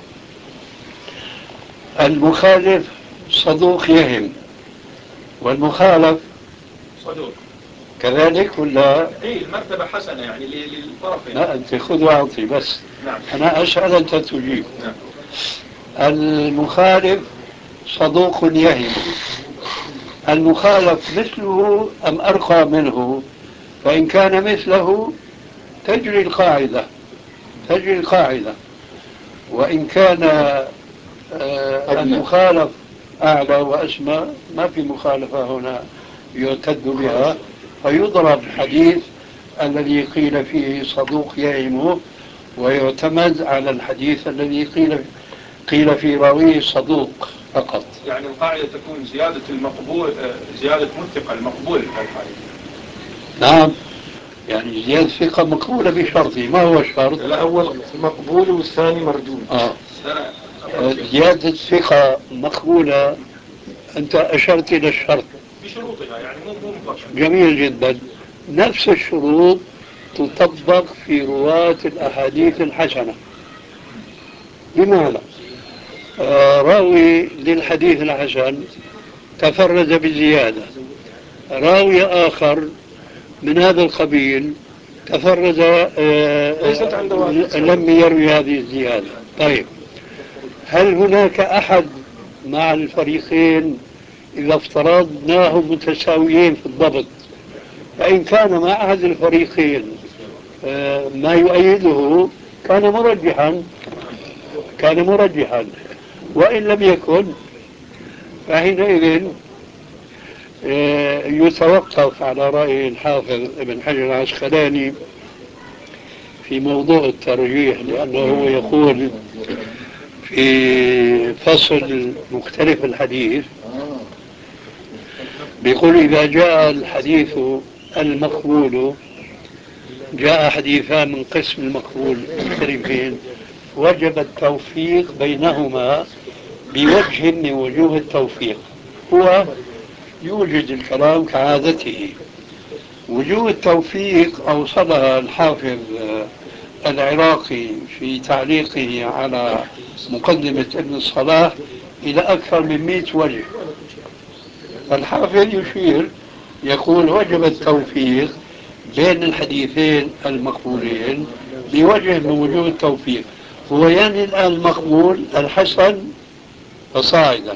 المخالف صدوق يهم والمخالف صدوق كذلك ولا؟ اي المرتبة حسنة يعني للطرفين. لا أنت خذ وأعطي بس. نعم. أنا أسأل أنت تجيب. نعم. المخالف صدوق يهم، المخالف مثله أم أرقى منه؟ فإن كان مثله تجري القاعدة تجري القاعدة وإن كان آه المخالف أعلى وأسمى ما في مخالفة هنا يعتد بها، فيضرب حديث الذي قيل فيه صدوق يهم ويعتمد على الحديث الذي قيل قيل في راويه صدوق فقط. يعني القاعدة تكون زيادة المقبول، زيادة مثقة المقبول الحديث. نعم، يعني زيادة ثقة مقبولة بشرطه. ما هو الشرط؟ الأول مقبول والثاني مردود. آه. زيادة ثقة مقبولة، أنت أشرت إلى الشرط بشروطها، يعني مو مو مطلقا. جميل جدا. نفس الشروط تطبق في رواة الأحاديث الحسنة. بمعنى آه راوي للحديث الحسن تفرد بزيادة، راوي آخر من هذا القبيل تفرد آه لم يروي هذه الزيادة. طيب، هل هناك أحد مع الفريقين إذا افترضناهم متساويين في الضبط، فإن كان مع أحد الفريقين آه ما يؤيده كان مرجحا كان مرجحا وإن لم يكن فحينئذ يتوقف على رأي الحافظ ابن حجر العسقلاني في موضوع الترجيح، لأنه هو يقول في فصل مختلف الحديث، بيقول إذا جاء الحديث المقبول، جاء حديثان من قسم المقبول مختلفين، وجب التوفيق بينهما بوجه من وجوه التوفيق. هو يوجد الكلام كعادته. وجوه التوفيق أوصلها الحافظ العراقي في تعليقه على مقدمة ابن الصلاح إلى أكثر من مئة وجه. الحافظ يشير يقول وجب التوفيق بين الحديثين المقبولين بوجه من وجوه التوفيق. هو يعني الآن المقبول الحسن فصاعدا.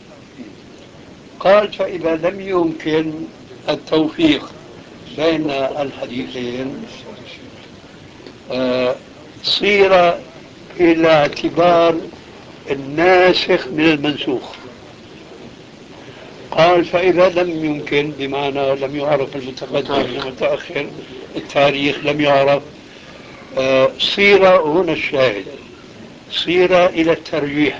قال فإذا لم يمكن التوفيق بين الحديثين آه صير إلى اعتبار الناسخ من المنسوخ. قال فإذا لم يمكن بمعنى لم يعرف المتقدم من المتأخر، التاريخ لم يعرف، آه صير هنا الشاهد صير إلى الترجيح.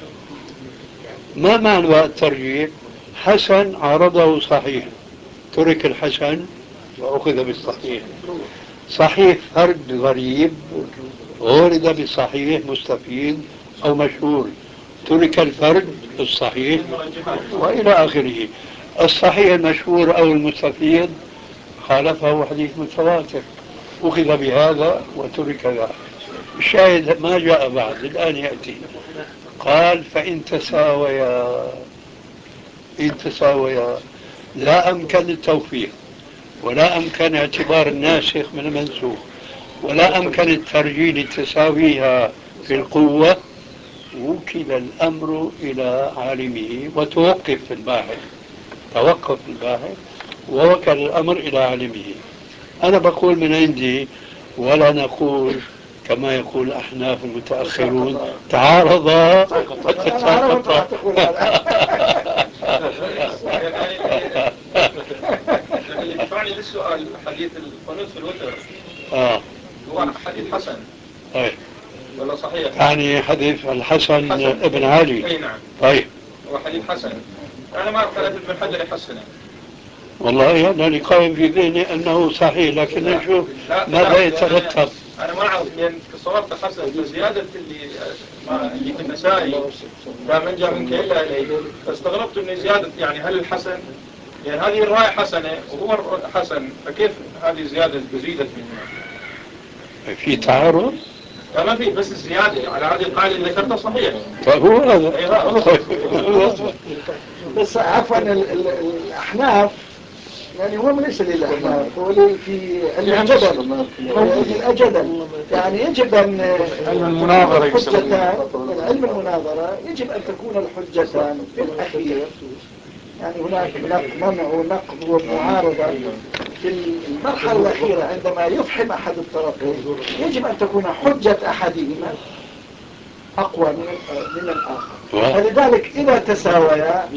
ما معنى الترجيح؟ حسن عرضه صحيح، ترك الحسن وأخذ بالصحيح. صحيح فرد غريب ورد بصحيح مستفيد أو مشهور، ترك الفرد الصحيح وإلى آخره. الصحيح المشهور أو المستفيد خالفه حديث متواتر، أخذ بهذا وترك ذا. الشاهد ما جاء بعد الآن يأتي. قال فإن تساويا إن تساويا لا أمكن التوفيق ولا أمكن اعتبار الناسخ من المنسوخ ولا أمكن الترجيل لتساويها في القوة، وكل الأمر إلى عالمه وتوقف في الباحث توقف الباحث ووكل الأمر إلى عالمه. أنا بقول من عندي ولا نقول كما يقول الأحناف المتأخرون تعارضا فتساقطا. اللي دفعني للسؤال حديث القنوت في الوتر آه. هو حديث حسن طيب ولا صحيح؟ يعني حديث الحسن حسن. ابن علي. أي نعم. طيب هو حديث حسن. أنا ما أعرف ابن حجر يحسنه. والله أنا اللي قائم في ذهني أنه صحيح، لكن نشوف ماذا يترتب. أنا ما أعرف لأن صورت حسن فزيادة اللي ما اللي في النسائي لا من جاء منك إلا إليه، فاستغربت إن زيادة يعني هل الحسن يعني هذه الرواية حسنة وهو حسن، فكيف هذه الزيادة زيدت من هنا؟ في تعارض؟ لا ما في، بس الزيادة على هذه القاعدة اللي ذكرتها صحيح. طيب هو هذا. بس عفوا الأحناف يعني هو ليس للأحناف، هو في الجدل الجدل يعني يجب أن علم المناظرة الحجتان علم المناظرة يجب أن تكون الحجتان في الأخير، يعني هناك منع ونقض ومعارضة في المرحلة الأخيرة عندما يفحم أحد الطرفين يجب أن تكون حجة أحدهما أقوى من الآخر. فلذلك إذا تساويا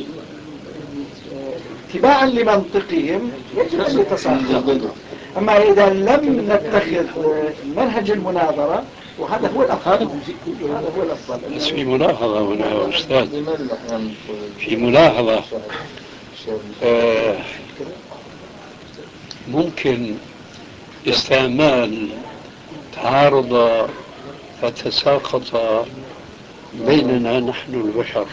اتباعا لمنطقهم يجب أن يتصاحبوا. أما إذا لم نتخذ منهج المناظرة وهذا هو الأفضل. هذا هو الأفضل. بس في ملاحظة هنا يا أستاذ، في ملاحظة آه ممكن استعمال تعارض فتساقط بيننا نحن البشر،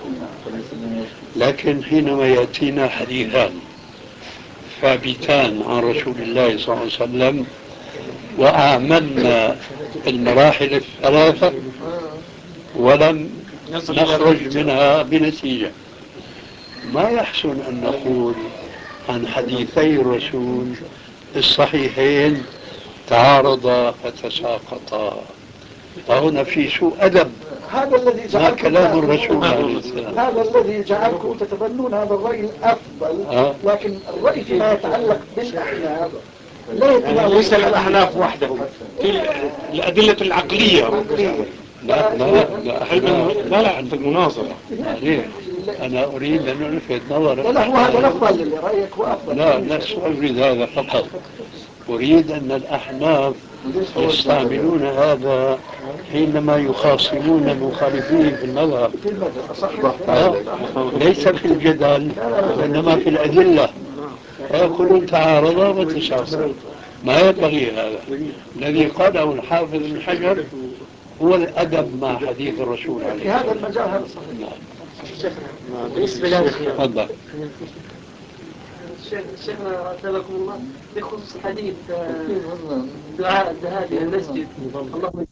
لكن حينما يأتينا حديثان ثابتان عن رسول الله صلى الله عليه وسلم وأعملنا المراحل الثلاثة ولم نخرج منها بنتيجة، ما يحسن أن نقول عن حديثي الرسول الصحيحين تعارضا فتساقطا، فهنا في سوء أدب. هذا الذي ما كلام الرسول عليه السلام، هذا الذي جعلكم تتبنون هذا الرأي الأفضل. أه؟ لكن الرأي فيما يتعلق بالأحناف لا يتناول ليس الأحناف وحدهم، الأدلة العقلية. لا لا لا لا لا في المناظرة. أنا أريد أن ألفت نظرك. لا هو هذا الأفضل اللي رأيك هو أفضل. لا لست أريد هذا فقط، أريد أن الأحناف يستعملون هذا حينما يخاصمون المخالفين في المذهب، ليس في الجدل وإنما في الأدلة، فيقولون تعارضا وتشاققا. ما ينبغي هذا. الذي قاله الحافظ ابن حجر هو الأدب مع حديث الرسول عليه الصلاة والسلام. في هذا المجال هذا صحيح. بالنسبة للشيخ تفضل. شيخنا أثابكم الله بخصوص حديث دعاء الذهاب إلى المسجد اللهم